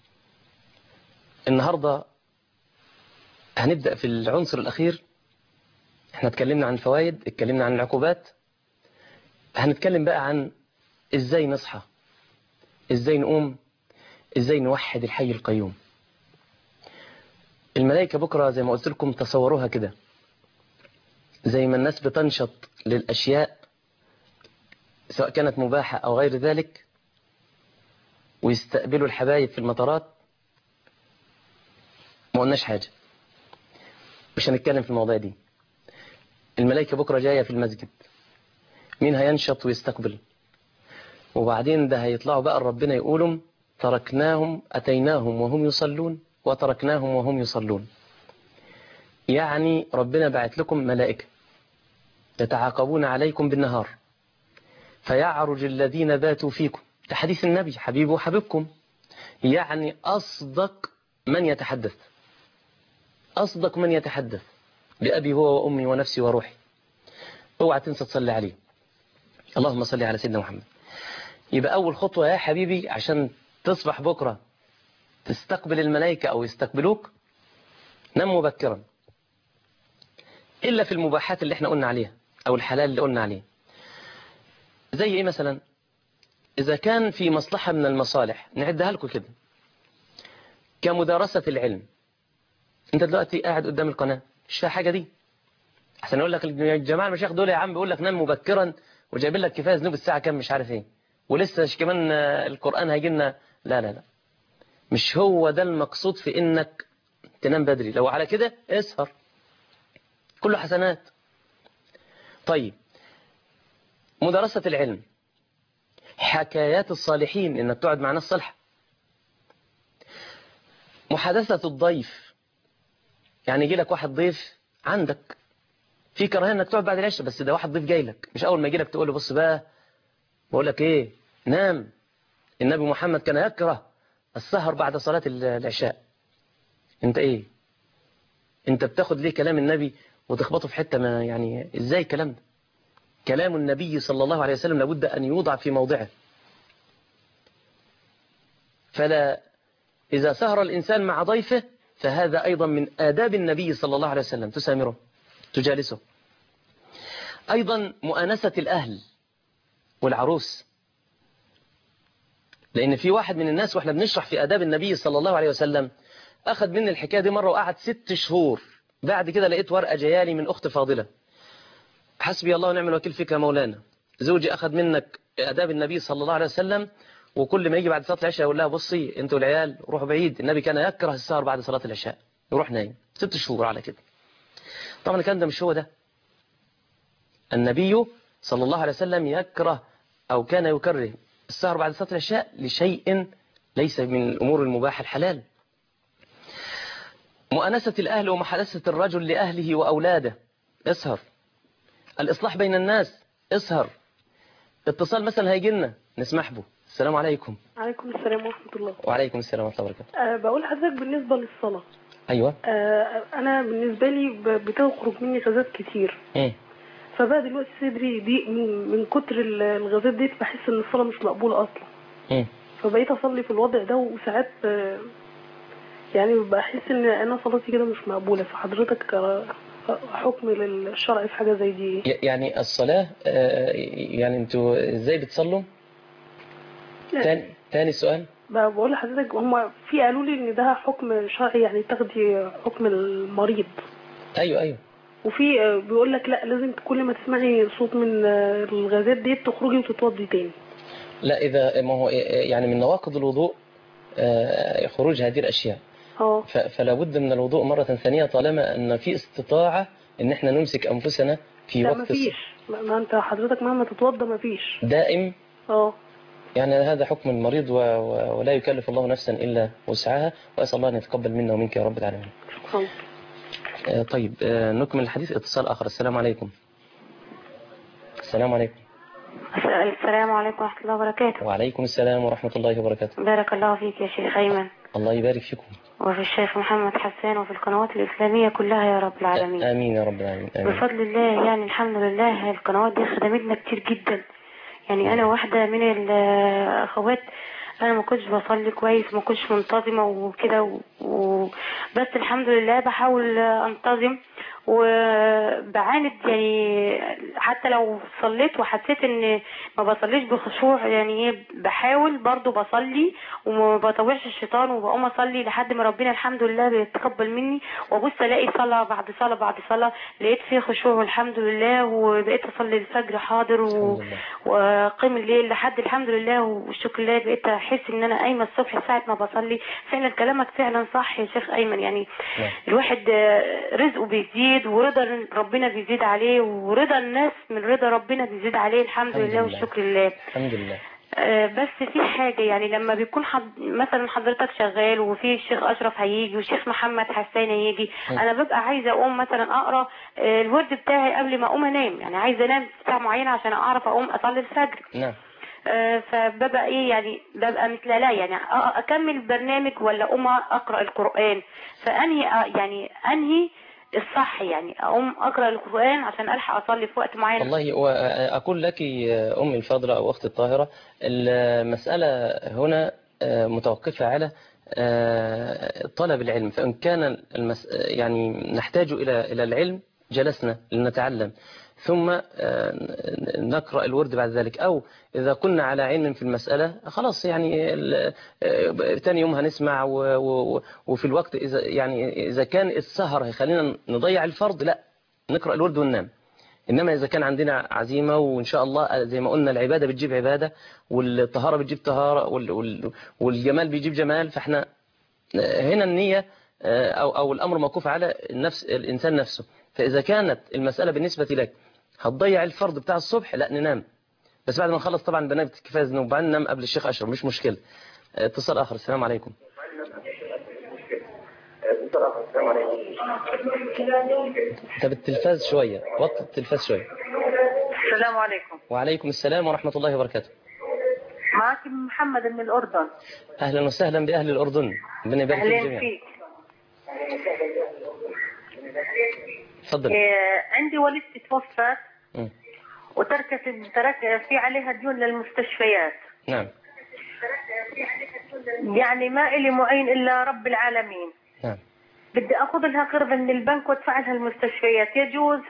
Speaker 2: النهاردة هنبدأ في العنصر الأخير. احنا اتكلمنا عن الفوائد، اتكلمنا عن العقوبات، هنتكلم بقى عن ازاي نصحى، ازاي نقوم، ازاي نوحد الحي القيوم. الملائكة بكرة زي ما قلت لكم تصوروها كده، زي ما الناس بتنشط للأشياء سواء كانت مباحة أو غير ذلك، ويستقبلوا الحبايب في المطارات. ما قلناش حاجة، مش هنتكلم في المواضيع دي. الملائكة بكرة جاية في المسجد، مين هينشط ويستقبل؟ وبعدين ده هيطلعوا بقى ربنا يقولوا تركناهم أتيناهم وهم يصلون وتركناهم وهم يصلون. يعني ربنا بعت لكم ملائكة يتعاقبون عليكم بالنهار فيعرج الذين باتوا فيكم. ده حديث النبي حبيبه وحبيبكم، يعني أصدق من يتحدث، أصدق من يتحدث بأبي هو وأمي ونفسي وروحي. اوعى تنسى تصلي عليه. اللهم صل على سيدنا محمد. يبقى أول خطوة يا حبيبي عشان تصبح بكرة تستقبل الملائكة أو يستقبلوك، نم مبكرا، إلا في المباحات اللي احنا قلنا عليها أو الحلال اللي قلنا عليه. زي إيه مثلا؟ إذا كان في مصلحة من المصالح نعدها لكم كده، كمدارسة العلم. أنت دلوقتي قاعد قدام القناة مش فيها حاجة دي، عشان أقول لك الجماعة المشايخ دول يا عم بيقول لك نام مبكرا وجايبين لك كفاية ذنوب الساعة كام مش عارف إيه، ولسه كمان القرآن هيجي لنا. لا لا لا، مش هو ده المقصود في إنك تنام بدري. لو على كده اسهر، كله حسنات. طيب مدارسة العلم، حكايات الصالحين، إنك تقعد مع ناس صالحة، محادثة الضيف، يعني يجي لك واحد ضيف عندك في كراهية إنك تقعد بعد العشاء، بس ده واحد ضيف جاي لك، مش أول ما يجي لك تقول له بص بقى بقول لك إيه نام، النبي محمد كان يكره السهر بعد صلاة العشاء. أنت إيه؟ أنت بتاخد ليه كلام النبي وتخبطه في حتة؟ ما يعني إزاي كلام ده؟ كلام النبي صلى الله عليه وسلم لابد أن يوضع في موضعه. فلا إذا سهر الإنسان مع ضيفه فهذا أيضا من آداب النبي صلى الله عليه وسلم، تسامره تجالسه. أيضا مؤانسة الأهل والعروس، لأن في واحد من الناس وإحنا بنشرح في آداب النبي صلى الله عليه وسلم أخذ مني الحكاية دي مرة وقعد ست شهور. بعد كده لقيت ورقة جيالي من أخت فاضلة، حسبي الله ونعم الوكيل فيك يا مولانا، زوجي أخذ منك آداب النبي صلى الله عليه وسلم، وكل ما يجي بعد صلاة العشاء يقول لها بصي انتوا العيال روحوا بعيد، النبي كان يكره السهر بعد صلاة العشاء، يروح نايم. ست شهور على كده. طبعا الكلام ده مش هو ده. النبي صلى الله عليه وسلم يكره أو كان يكره السهر بعد صلاة العشاء لشيء ليس من الأمور المباحة الحلال. مؤانسة الأهل ومحادثة الرجل لأهله وأولاده، اسهر. الإصلاح بين الناس، اسهر. اتصال مثلا هيجي لنا نسمح به. السلام عليكم.
Speaker 5: عليكم السلام ورحمة الله.
Speaker 2: وعليكم السلام ورحمة الله وبركاته.
Speaker 5: أه بقول حضرتك بالنسبة للصلاة،
Speaker 2: أيوة.
Speaker 5: آه انا بالنسبه لي ب- بتخرج مني غازات كتير.
Speaker 2: مم.
Speaker 5: فبقى دلوقتي صدري ضيق من, من كتر ال- الغازات دي، بحس ان الصلاه مش مقبوله اصلا.
Speaker 2: مم.
Speaker 5: فبقيت اصلي في الوضع ده، وساعات آه، يعني بحس ان انا صلاتي كده مش مقبوله. فحضرتك آه، حكم للشرع في حاجه زي دي؟
Speaker 2: ي- يعني الصلاة آه، يعني انتوا ازاي بتصلوا؟ تاني, تاني سؤال.
Speaker 5: بقى بقول لحضرتك، هم في قالوا لي ان ده حكم شرعي، يعني تاخدي حكم المريض.
Speaker 2: ايوه ايوه.
Speaker 5: وفي آه، بيقول لك لا، لازم كل ما تسمعي صوت من آه، الغازات دي تخرجي وتتوضي تاني.
Speaker 2: لا، إذا ما هو يعني من نواقض الوضوء آه، خروج هذه الأشياء،
Speaker 5: اه.
Speaker 2: ف- فلا بد من الوضوء مرة ثانية طالما أن في استطاعة أن احنا نمسك أنفسنا في
Speaker 5: لا
Speaker 2: وقت الص-
Speaker 5: مفيش، ما ما انت حضرتك مهما تتوضى مفيش.
Speaker 2: دائم.
Speaker 5: اه.
Speaker 2: يعني هذا حكم المريض و... و... ولا يكلف الله نفسا إلا وسعها، وأسأل الله أن يتقبل منا ومنك يا رب العالمين.
Speaker 5: شكرا.
Speaker 2: آه، طيب آه، نكمل الحديث. اتصال آخر. السلام عليكم. السلام عليكم.
Speaker 6: السلام عليكم ورحمة الله وبركاته.
Speaker 2: وعليكم السلام ورحمة الله وبركاته.
Speaker 6: بارك الله فيك يا شيخ أيمن،
Speaker 2: الله يبارك فيكم.
Speaker 6: وفي الشيخ محمد حسان، وفي القنوات الإسلامية كلها يا رب العالمين.
Speaker 2: آمين يا رب العالمين. آمين.
Speaker 6: بفضل الله يعني الحمد لله القنوات دي خدمتنا كتير جدا. يعني أنا واحدة من الأخوات، أنا ما كنتش بصلي كويس، ما كنتش منتظمة وكده و... و... بس الحمد لله بحاول أنتظم وبعاند. يعني حتى لو صليت وحسيت ان ما بصليش بخشوع، يعني ايه، بحاول برضو بصلي وما بطوعش الشيطان، وبقوم اصلي لحد ما ربنا الحمد لله بيتقبل مني. وابص الاقي صلاه بعد صلاه بعد صلاه لقيت فيه خشوع والحمد لله، وبقيت اصلي الفجر حاضر و... وقيم الليل لحد الحمد لله والشكر لله. بقيت احس ان انا قايمه الصبح ساعه ما بصلي. فعلا كلامك فعلا صح يا شيخ ايمن. يعني الواحد رزقه بيزيد، ورضا ربنا بيزيد عليه، ورضا الناس من رضا ربنا بيزيد عليه. الحمد, الحمد لله والشكر لله.
Speaker 2: الحمد لله.
Speaker 6: آه بس في حاجة، يعني لما بيكون حد مثلا حضرتك شغال وفي الشيخ أشرف هيجي والشيخ محمد حسان هيجي، أنا ببقى عايزة أقوم مثلا أقرأ آه الورد بتاعي قبل ما أقوم أنام. يعني عايزة أنام ساعة معينة عشان أعرف أقوم أصلي الفجر.
Speaker 2: نعم.
Speaker 6: آه فببقى إيه، يعني ببقى مثل لا يعني أكمل البرنامج ولا أقوم أقرأ القرآن. فأنهي يعني أنهي الصح، يعني أقوم أقرأ القرآن عشان ألحق أصلي في وقت معين.
Speaker 2: والله وأقول لك أمي الفاضلة أو أختي الطاهرة، المسألة هنا متوقفة على طلب العلم. فإن كان المس... يعني نحتاج إلى إلى العلم جلسنا لنتعلم، ثم نقرأ الورد بعد ذلك. أو إذا كنا على علم في المسألة خلاص، يعني ثاني يوم هنسمع و... و... وفي الوقت إذا يعني إذا كان السهر هيخلينا نضيع الفرض، لا نقرأ الورد وننام. إنما إذا كان عندنا عزيمة وإن شاء الله زي ما قلنا العبادة بتجيب عبادة، والطهارة بتجيب طهارة، وال... وال... والجمال بيجيب جمال، فإحنا هنا النية أو أو الأمر موقوف على النفس الإنسان نفسه. فإذا كانت المسألة بالنسبة لك هتضيع الفرض بتاع الصبح، لا ننام، بس بعد ما نخلص طبعا برنامج كفاية ذنوب، وبعدين ننام قبل الشيخ أشرف، مش مشكلة. اتصال آخر. السلام عليكم. طب التلفاز شوية، وطي التلفاز شوية.
Speaker 7: السلام عليكم.
Speaker 2: وعليكم السلام ورحمة الله وبركاته.
Speaker 7: معك محمد من الأردن.
Speaker 2: أهلا وسهلا بأهل الأردن، ربنا يبارك فيك جميعا.
Speaker 7: فيك.
Speaker 2: تفضل.
Speaker 7: إيه عندي والدتي توفت وتركت ترك في عليها ديون للمستشفيات.
Speaker 2: نعم.
Speaker 7: يعني ما إلي معين إلا رب العالمين.
Speaker 2: نعم.
Speaker 7: بدي أخذ لها قرض من البنك وادفع لها المستشفيات، يجوز؟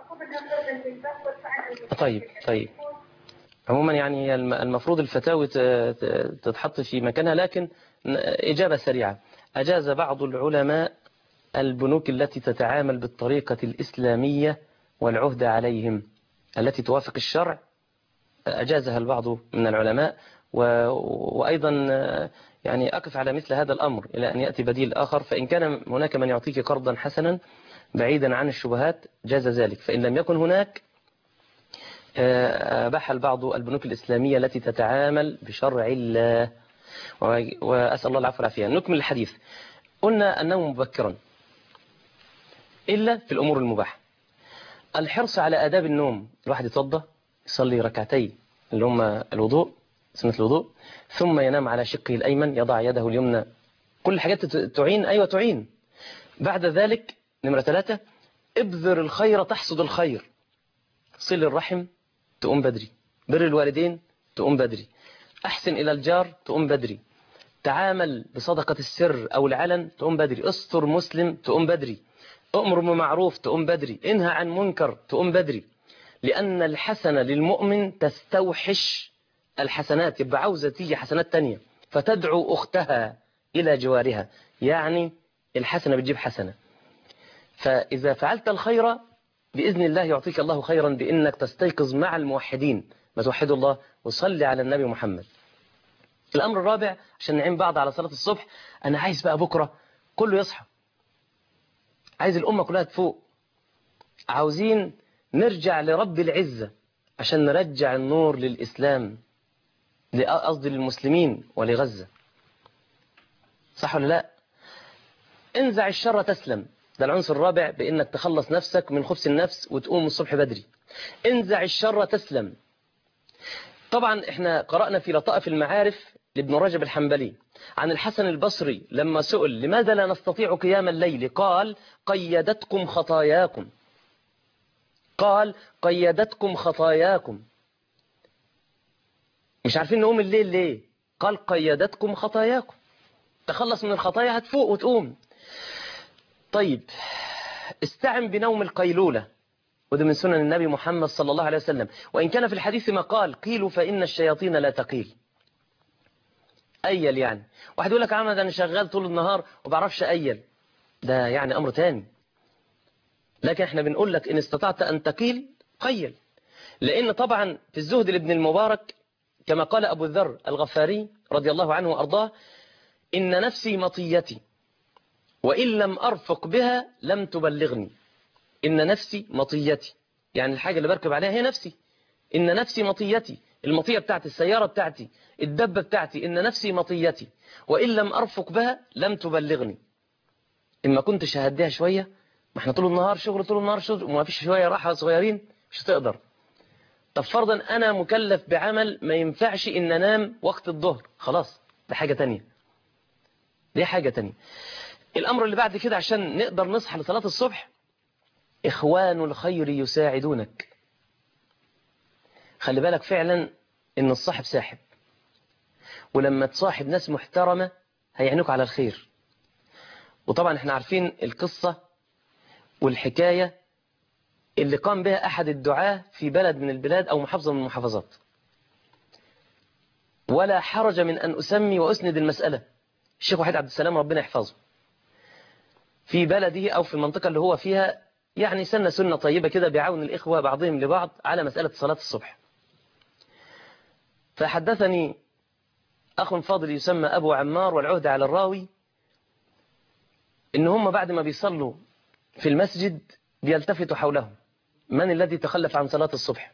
Speaker 2: طيب طيب. عموما يعني المفروض الفتاوى تتحط في مكانها، لكن إجابة سريعة. أجاز بعض العلماء البنوك التي تتعامل بالطريقة الإسلامية والعهد عليهم التي توافق الشرع، أجازها البعض من العلماء. وأيضا يعني أقف على مثل هذا الأمر إلى أن يأتي بديل آخر. فإن كان هناك من يعطيك قرضا حسنا بعيدا عن الشبهات جاز ذلك. فإن لم يكن هناك، أباح البعض البنوك الإسلامية التي تتعامل بشرع الله، وأسأل الله العفو والعافية. نكمل الحديث. قلنا النوم مبكرا إلا في الأمور المباحة. الحرص على آداب النوم، الواحد يتوضى يصلي ركعتين اللي هم الوضوء، سنة الوضوء، ثم ينام على شقه الأيمن، يضع يده اليمنى. كل الحاجات تعين، أيوة تعين. بعد ذلك نمرة ثلاثة، ابذر الخير تحصد الخير. صل الرحم تقوم بدري، بر الوالدين تقوم بدري، أحسن إلى الجار تقوم بدري، تعامل بصدقة السر أو العلن تقوم بدري، استر مسلم تقوم بدري، أمر بمعروف تقوم بدري، انهى عن منكر تقوم بدري. لأن الحسنة للمؤمن تستوحش الحسنات، يبقى عاوزة تيجي حسنات تانية فتدعو أختها إلى جوارها، يعني الحسنة بتجيب حسنة. فإذا فعلت الخير بإذن الله يعطيك الله خيرا بإنك تستيقظ مع الموحدين، ما توحدوا الله وصلي على النبي محمد. الأمر الرابع عشان نعين بعض على صلاة الصبح، أنا عايز بقى بكرة كله يصحى، عايز الأمة كلها تفوق، عاوزين نرجع لرب العزة عشان نرجع النور للإسلام، قصدي للمسلمين ولغزة. صح ولا لا؟ انزع الشر تسلم، ده العنصر الرابع، بإنك تخلص نفسك من خبث النفس وتقوم الصبح بدري. انزع الشر تسلم. طبعا احنا قرأنا في لطائف المعارف لابن رجب الحنبلي عن الحسن البصري لما سئل لماذا لا نستطيع قيام الليل، قال قيدتكم خطاياكم، قال قيدتكم خطاياكم. مش عارفين نقوم الليل ليه؟ قال قيدتكم خطاياكم، تخلص من الخطايا هتفوق وتقوم. طيب استعن بنوم القيلولة، وده من سنن النبي محمد صلى الله عليه وسلم، وإن كان في الحديث ما قال قيلوا فإن الشياطين لا تقيل. أيل يعني واحد يقول لك عمد أنا شغال طول النهار وبعرفش أيل، ده يعني أمر تاني. لكن احنا بنقول لك إن استطعت أن تقيل قيل، لأن طبعا في الزهد لابن المبارك كما قال أبو الذر الغفاري رضي الله عنه وأرضاه: إن نفسي مطيتي وإن لم أرفق بها لم تبلغني. إن نفسي مطيتي، يعني الحاجة اللي بركب عليها هي نفسي. إن نفسي مطيتي، المطية بتاعتي، السيارة بتاعتي، الدبة بتاعتي، إن نفسي مطيتي وإن لم أرفق بها لم تبلغني. إما كنت شهدها شوية، ما احنا طول النهار شغل، طول النهار شغل وما فيش شوية راحة صغيرين، مش هتقدر. طب فرضا أنا مكلف بعمل ما ينفعش إن أنام وقت الظهر، خلاص ده حاجة تانية، دي حاجة تانية. الأمر اللي بعد كده عشان نقدر نصحى لصلاة الصبح: إخوان الخير يساعدونك. خلي بالك فعلا إن الصاحب ساحب، ولما تصاحب ناس محترمة هيعنوك على الخير. وطبعا احنا عارفين القصة والحكاية اللي قام بها أحد الدعاة في بلد من البلاد أو محافظة من المحافظات، ولا حرج من أن أسمي وأسند المسألة. الشيخ وحيد عبد السلام ربنا يحفظه، في بلده أو في المنطقة اللي هو فيها يعني سنة سنة طيبة كده بعون الإخوة بعضهم لبعض على مسألة صلاة الصبح. فحدثني أخ فاضل يسمى أبو عمار والعهد على الراوي إن هم بعد ما بيصلوا في المسجد بيلتفتوا حولهم: من الذي تخلف عن صلاة الصبح؟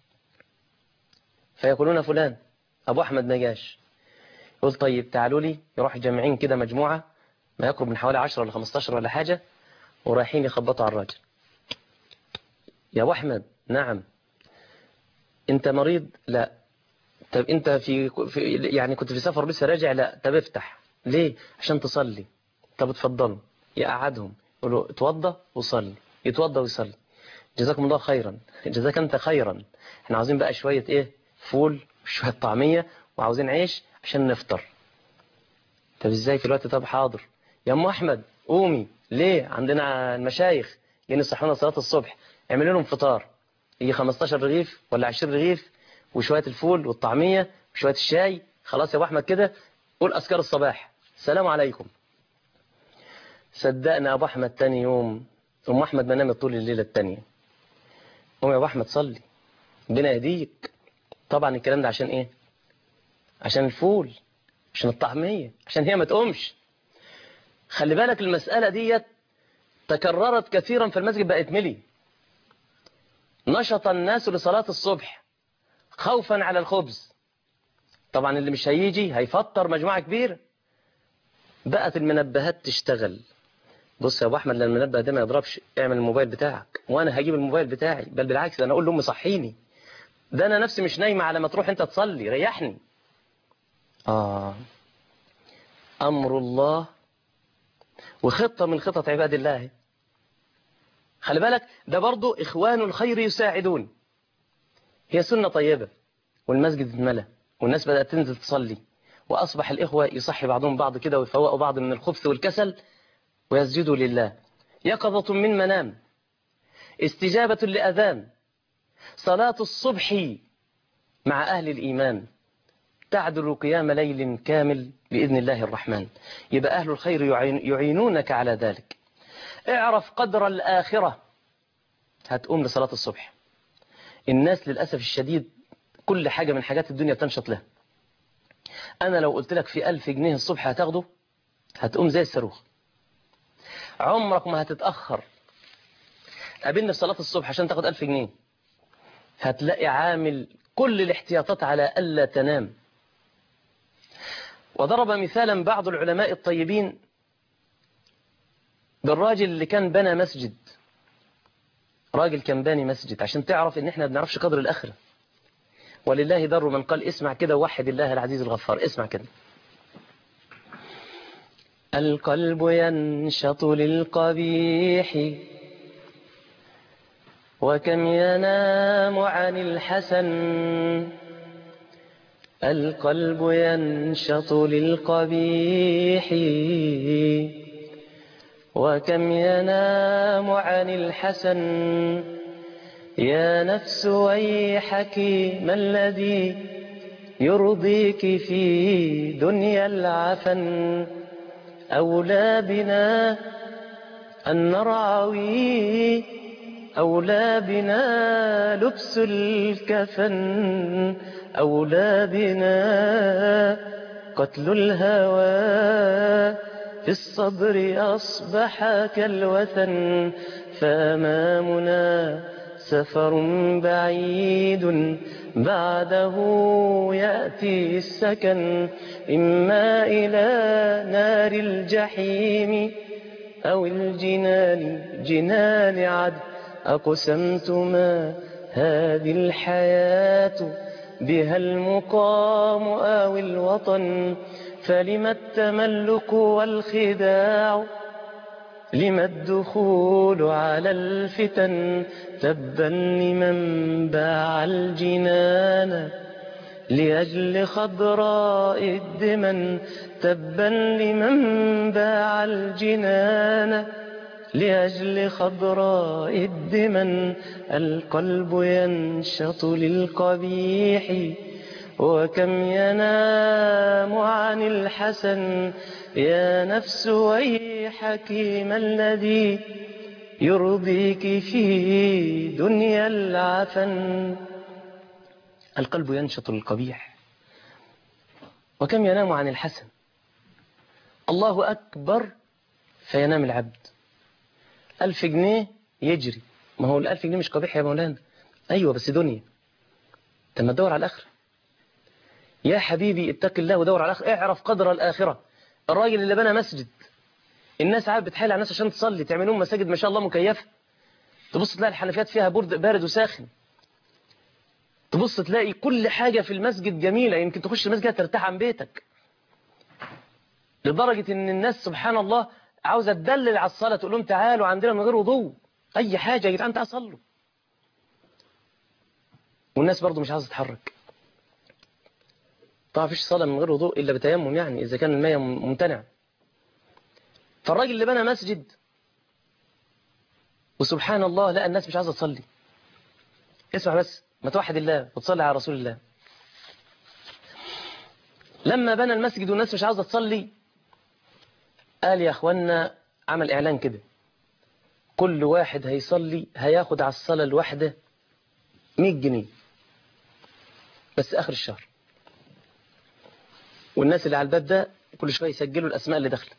Speaker 2: فيقولون فلان أبو أحمد نجاش. يقول طيب تعالوا لي، يروح جامعين كده مجموعة ما يقرب من حوالي عشرة ولا خمستاشر ولا حاجة، ورايحين يخبطوا على الراجل: يا أبو أحمد. نعم. أنت مريض؟ لا. طب أنت في, في يعني كنت في سفر لسه راجع؟ لا. طب افتح. ليه؟ عشان تصلي. طب اتفضلوا. يقعدهم يقولوا اتوضى وصلي، يتوضى ويصلي. جزاكم الله خيرا، جزاك أنت خيرا. احنا عاوزين بقى شوية ايه، فول وشوية طعمية وعاوزين عيش عشان نفطر. طب ازاي في الوقت؟ طب حاضر يا أم أحمد قومي. ليه؟ عندنا المشايخ ينصحونا صلاة الصبح، اعملوا لهم فطار، يجي خمستاشر رغيف ولا عشرين رغيف وشوية الفول والطعمية وشوية الشاي. خلاص يا أبو أحمد كده قول أذكار الصباح، السلام عليكم. صدقنا أبو أحمد تاني يوم أم أحمد ما نامت طول الليلة التانية. قوم يا أبو أحمد صلي، ربنا يهديك. طبعا الكلام ده عشان إيه؟ عشان الفول، عشان الطعمية، عشان هي ما تقومش. خلي بالك المسألة دي تكررت كثيرا في المسجد، بقت ملي. نشط الناس لصلاة الصبح خوفا على الخبز. طبعا اللي مش هيجي هيفطر مجموعة كبيرة. بقت المنبهات تشتغل. بص يا أبو أحمد، لما المنبه ده ما يضربش اعمل الموبايل بتاعك، وأنا هجيب الموبايل بتاعي. بل بالعكس، ده أنا أقول لأمي صحيني، ده أنا نفسي مش نايمة على ما تروح أنت تصلي، ريحني. آه أمر الله وخطة من خطط عباد الله. خلي بالك ده برضو إخوان الخير يساعدون. هي سنة طيبة والمسجد اتملى والناس بدأت تنزل تصلي، وأصبح الإخوة يصحي بعضهم بعض كده ويفوقوا بعض من الخبث والكسل ويسجدوا لله. يقظة من منام، استجابة لأذان، صلاة الصبح مع أهل الإيمان تعدل قيام ليل كامل بإذن الله الرحمن. يبقى أهل الخير يعينونك على ذلك. اعرف قدر الآخرة، هتقوم لصلاة الصبح. الناس للأسف الشديد كل حاجة من حاجات الدنيا بتنشط لها. أنا لو قلت لك في ألف جنيه الصبح هتاخده، هتقوم زي الصاروخ، عمرك ما هتتأخر. قابلنا في صلاة الصبح عشان تاخد ألف جنيه، هتلاقي عامل كل الاحتياطات على ألا تنام. وضرب مثالا بعض العلماء الطيبين بالراجل اللي كان بنى مسجد. راجل كان باني مسجد عشان تعرف ان احنا ما بنعرفش قدر الآخرة. ولله در من قال اسمع كده وحد الله العزيز الغفار. اسمع كده: القلب ينشط للقبيح وكم ينام عن الحسن. القلب ينشط للقبيح وكم ينام عن الحسن. يا نفس ويحك ما الذي يرضيك في دنيا العفن. أولى بنا أن نرعوي، أولى بنا لبس الكفن. أولى بنا قتل الهوى، في الصبر أصبح كالوثن. فأمامنا سفر بعيد بعده يأتي السكن. إما إلى نار الجحيم أو الجنان جنان عدن. أقسمتما هذه الحياة بها المقام أو الوطن. فلما التملك والخداع، لما الدخول على الفتن. تبا لمن باع الجنان لأجل خضراء الدمن. تبا لمن باع الجنان لأجل خضراء الدمن. القلب ينشط للقبيح وكم ينام عن الحسن. يا نفس ويحك ما الذي يرضيك في دنيا العفن. القلب ينشط للقبيح وكم ينام عن الحسن. الله أكبر فينام العبد. ألف جنيه يجري، ما هو الألف جنيه مش قبيح يا مولانا. أيوة بس دنيا، تم تدور على الآخرة. يا حبيبي اتق الله ودور على الآخرة. اعرف قدر الآخرة. الراجل اللي بنى مسجد، الناس عارف بتحايل على الناس عشان تصلي، تعملون مساجد ما شاء الله مكيفة، تبص تلاقي الحنفيات فيها برد بارد وساخن، تبص تلاقي كل حاجة في المسجد جميلة، يمكن تخش المسجد ترتاح عن بيتك، لدرجة ان الناس سبحان الله عاوزة تدلل على الصلاة، تقول لهم تعالوا عندنا من غير وضوء، اي حاجة يا جدعان تعالوا صلوا، والناس برضو مش عاوزة تتحرك. طبعا فيش صلاة من غير وضوء الا بتيمم، يعني اذا كان المية ممتنع. فالراجل اللي بنى مسجد وسبحان الله لا الناس مش عاوزة تصلي. اسمع بس، ما توحد الله وتصلي على رسول الله. لما بنى المسجد والناس مش عاوزة تصلي، قال يا اخوانا، عمل اعلان كده، كل واحد هيصلي هياخد على الصلاة الواحدة مية جنيه بس اخر الشهر. والناس اللي على الباب ده كل شوية يسجلوا الاسماء اللي داخله.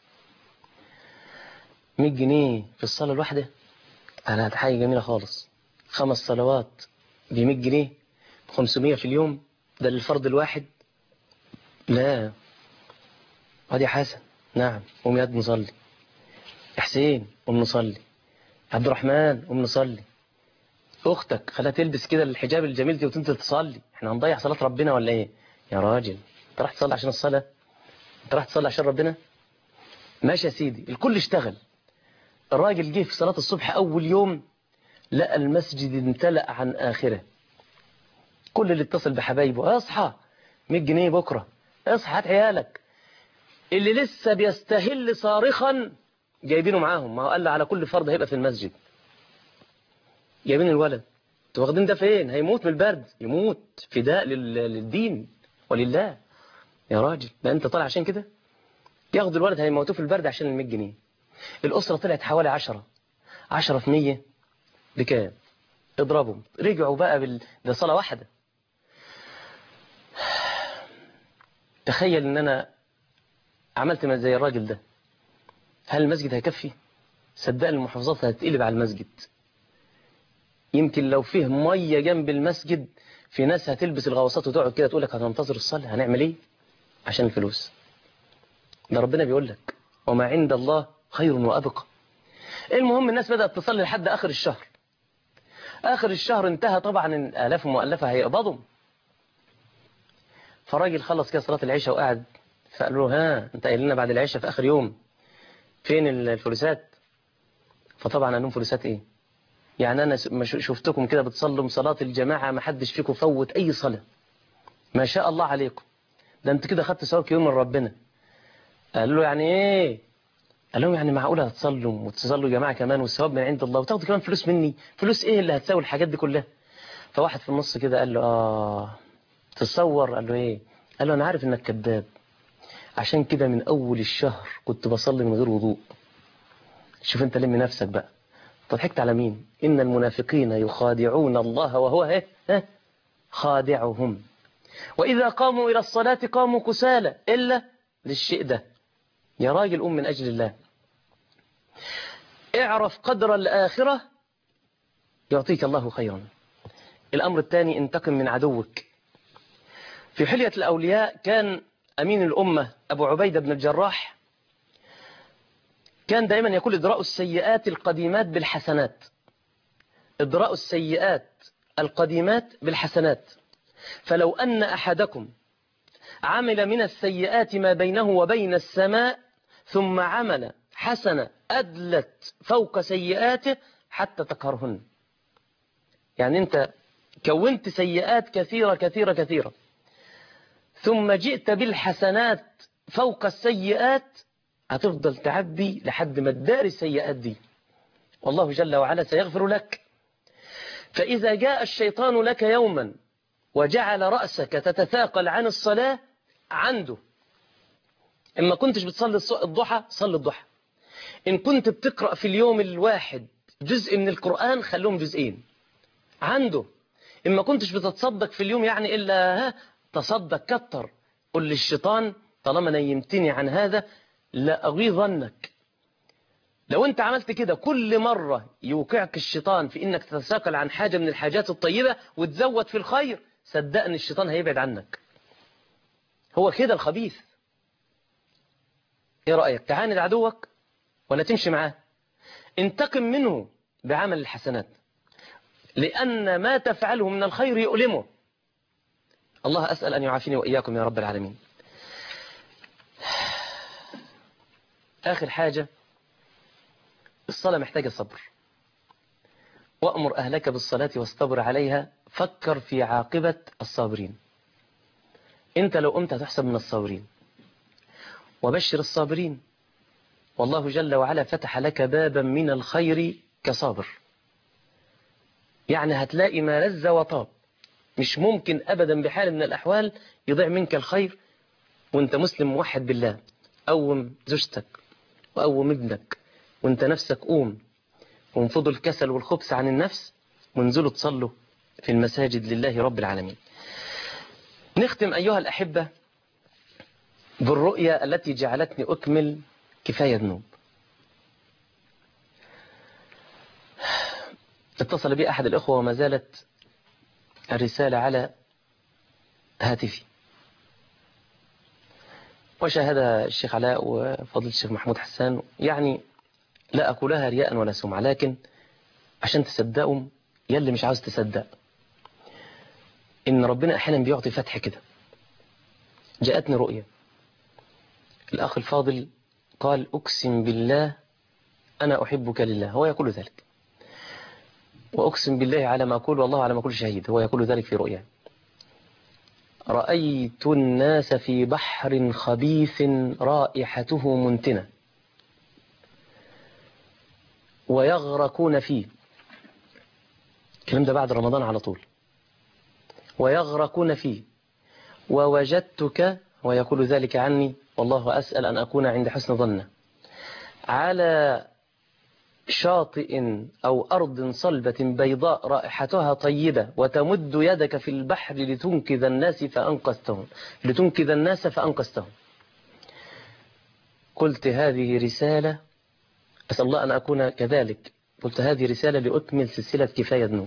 Speaker 2: مية جنيه في الصلاة الواحدة، انا ده حاجة جميلة خالص. خمس صلوات ب مية جنيه، خمسمية في اليوم، ده للفرد الواحد. لا وادي حسن، نعم قوم يا نصلي. حسين قوم نصلي. عبد الرحمن قوم نصلي. اختك خليها تلبس كده الحجاب الجميل دي وتنزل تصلي. احنا هنضيع صلاة ربنا ولا ايه يا راجل؟ انت راح تصلي عشان الصلاة؟ انت راح تصلي عشان ربنا؟ ماشي يا سيدي، الكل اشتغل. الراجل جه في صلاة الصبح أول يوم لقى المسجد امتلأ عن آخره. كل اللي اتصل بحبايبه اصحى مية جنيه بكرة، اصحى هات عيالك. اللي لسه بيستهل صارخا جايبينه معاهم، ما هو قال على كل فرد هيبقى في المسجد. جايبين الولد، انتوا واخدين ده فين؟ هيموت من البرد، يموت فداء للدين ولله. يا راجل ده انت طالع عشان كده؟ ياخد الولد هيموتوه في البرد عشان المية جنيه. الأسرة طلعت حوالي عشرة عشرة في مية بكام؟ اضربهم. رجعوا بقى بال... ده صلاة واحدة. تخيل ان انا عملت ما زي الراجل ده، هل المسجد هيكفي؟ صدقني المحافظات هتقلب على المسجد. يمكن لو فيه مية جنب المسجد في ناس هتلبس الغواصات وتقعد كده تقول لك هننتظر الصلاة. هنعمل ايه عشان الفلوس؟ ده ربنا بيقول لك وما عند الله خير وأبقى. المهم الناس بدأت تصلي لحد آخر الشهر. آخر الشهر انتهى، طبعا الآلاف المؤلفة هيقبضوا. فراجل خلص كده صلاة العشاء وقعد، فقالوا له ها انت قايل لنا بعد العشاء في آخر يوم فين الفلوسات؟ فطبعا قال لهم فلوسات ايه؟ يعني انا شفتكم كده بتصلوا صلاة الجماعة ما حدش فيكم فوت اي صلاة، ما شاء الله عليكم، ده انت كده خدت ثواب يوم من ربنا. قال له يعني ايه؟ قال لهم يعني معقولة هتصلوا وتصلوا جماعة كمان والثواب من عند الله وتاخدوا كمان فلوس مني؟ فلوس ايه اللي هتساوي الحاجات دي كلها؟ فواحد في النص كده قال له اه تتصور. قال له ايه؟ قال له انا عارف انك كذاب، عشان كده من اول الشهر كنت بصلي من غير وضوء. شوف انت لم نفسك بقى. ضحكت على مين؟ ان المنافقين يخادعون الله وهو ايه ها خادعهم، واذا قاموا الى الصلاة قاموا كسالى الا للشيء ده. يا راجل قوم من اجل الله، اعرف قدر الآخرة يعطيك الله خيرا. الأمر الثاني انتقم من عدوك. في حلية الأولياء كان أمين الأمة أبو عبيدة بن الجراح كان دائما يقول ادرأوا السيئات القديمات بالحسنات، ادرأوا السيئات القديمات بالحسنات، فلو أن أحدكم عمل من السيئات ما بينه وبين السماء ثم عمل حسنة أدلت فوق سيئاته حتى تقهرهن. يعني أنت كونت سيئات كثيرة كثيرة كثيرة ثم جئت بالحسنات فوق السيئات، هتفضل تعبي لحد ما تداري السيئات دي، والله جل وعلا سيغفر لك. فإذا جاء الشيطان لك يوما وجعل رأسك تتثاقل عن الصلاة عنده، إما كنتش بتصلي الضحى صلي الضحى، إن كنت بتقرأ في اليوم الواحد جزء من القرآن خلوهم جزئين عنده، إما كنتش بتتصدق في اليوم يعني إلا ها تصدق كتر. قل للشيطان طالما نيمتني عن هذا لا أغيظنك. لو أنت عملت كده كل مرة يوقعك الشيطان في إنك تتساقل عن حاجة من الحاجات الطيبة وتزود في الخير، صدقني الشيطان هيبعد عنك. هو كده الخبيث. إيه رأيك؟ تعاند عدوك ولا تمشي معاه؟ انتقم منه بعمل الحسنات، لأن ما تفعله من الخير يؤلمه. الله أسأل أن يعافيني وإياكم يا رب العالمين. آخر حاجة، الصلاة محتاجة صبر. وأمر أهلك بالصلاة واصطبر عليها. فكر في عاقبة الصابرين. أنت لو قمت هتحسب من الصابرين. وبشر الصابرين، والله جل وعلا فتح لك بابا من الخير كصابر. يعني هتلاقي ما لذ وطاب. مش ممكن أبدا بحال من الأحوال يضيع منك الخير وانت مسلم موحد بالله. قوم زوجتك وقوم ابنك وانت نفسك قوم، وانفضوا الكسل والخبث عن النفس وانزلوا تصلوا في المساجد لله رب العالمين. نختم أيها الأحبة بالرؤية التي جعلتني أكمل كفاية ذنوب. اتصل بي أحد الأخوة وما زالت الرسالة على هاتفي، وشاهدها الشيخ علاء وفضل الشيخ محمود حسان. يعني لا أقولها رياء ولا سمعة، لكن عشان تصدقوا يلي مش عاوز تصدق إن ربنا أحيانا بيعطي فتح كده. جاءتني رؤية، الأخ الفاضل قال أقسم بالله أنا أحبك لله، هو يقول ذلك، وأقسم بالله على ما أقول والله على ما أقول شهيد، هو يقول ذلك في رؤيا. رأيت الناس في بحر خبيث رائحته منتنة ويغرقون فيه، الكلام ده بعد رمضان على طول، ويغرقون فيه، ووجدتك، ويقول ذلك عني والله أسأل أن أكون عند حسن ظنه، على شاطئ أو أرض صلبة بيضاء رائحتها طيبة، وتمد يدك في البحر لتنقذ الناس فأنقذتهم لتنقذ الناس فأنقذتهم. قلت هذه رسالة، أسأل الله أن أكون كذلك، قلت هذه رسالة لأكمل سلسلة كفاية ذنوب.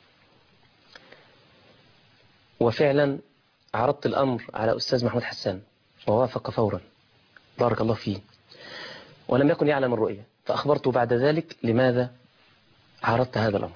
Speaker 2: وفعلا عرضت الأمر على أستاذ محمود حسان ووافق فورا بارك الله فيه، ولم يكن يعلم الرؤية، فأخبرته بعد ذلك لماذا عرضت هذا الأمر.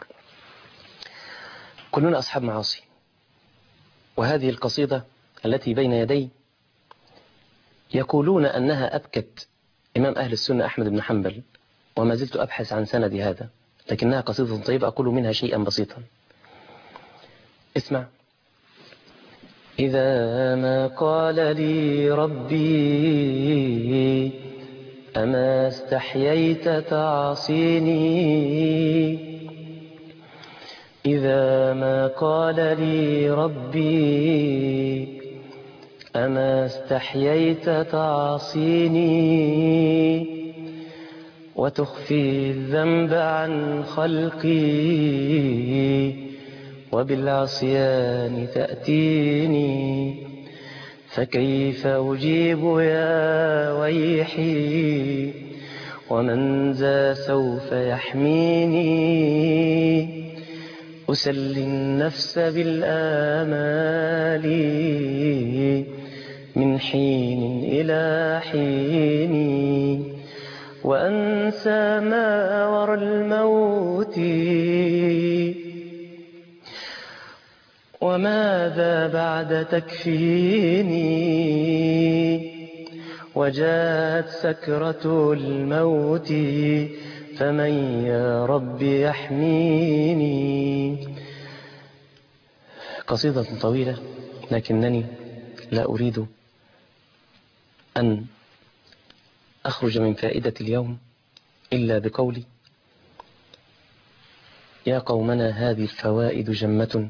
Speaker 2: كلنا أصحاب معاصي، وهذه القصيدة التي بين يدي يقولون أنها أبكت إمام أهل السنة أحمد بن حنبل، وما زلت أبحث عن سند هذا، لكنها قصيدة طيبة أقول منها شيئا بسيطا. اسمع. إذا ما قال لي ربي أما استحييت تعصيني، إذا ما قال لي ربي أما استحييت تعصيني، وتخفي الذنب عن خلقي وبالعصيان تأتيني، فكيف أجيب يا ويحي ومن ذا سوف يحميني، أسلي النفس بالآمال من حين إلى حين، وأنسى ما وراء الموت وماذا بعد تكفيني، وجاءت سكرة الموت فمن يا رب يحميني. قصيدة طويلة لكنني لا أريد أن أخرج من فائدة اليوم إلا بقولي يا قومنا هذه الفوائد جمة،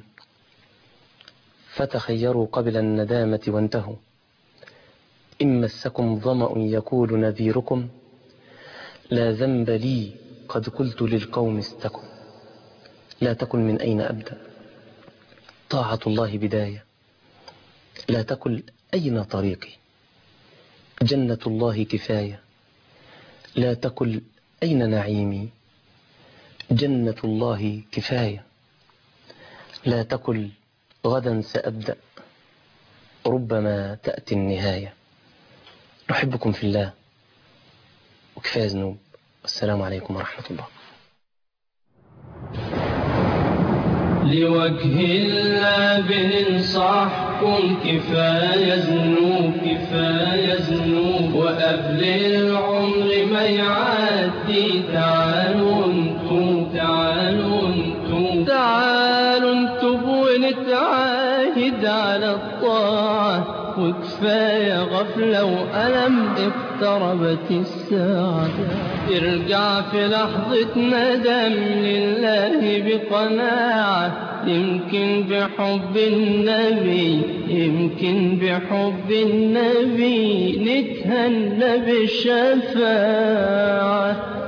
Speaker 2: فتخيروا قبل الندامة وانتهوا، إن مسكم ظمأ يقول نذيركم لا ذنب لي قد قلت للقوم استكوا، لا تكن من أين أبدأ، طاعة الله بداية، لا تكن أين طريقي، جنة الله كفاية، لا تكن أين نعيمي، جنة الله كفاية، لا تكن غدا سأبدأ، ربما تأتي النهاية. نحبكم في الله، وكفاية ذنوب. والسلام عليكم ورحمة الله.
Speaker 1: لوجه الله بننصحكم، كفاية ذنوب كفاية ذنوب، وقبل العمر ما يعدي تعالوا انتم تعالوا انتم تعالوا انتم ونتعاهد على الطاعة، وكفاية غفلة وألم اقتربت الساعة، ارجع في لحظة ندم لله بقناعة، يمكن بحب النبي يمكن بحب النبي نتهنى بالشفاعة.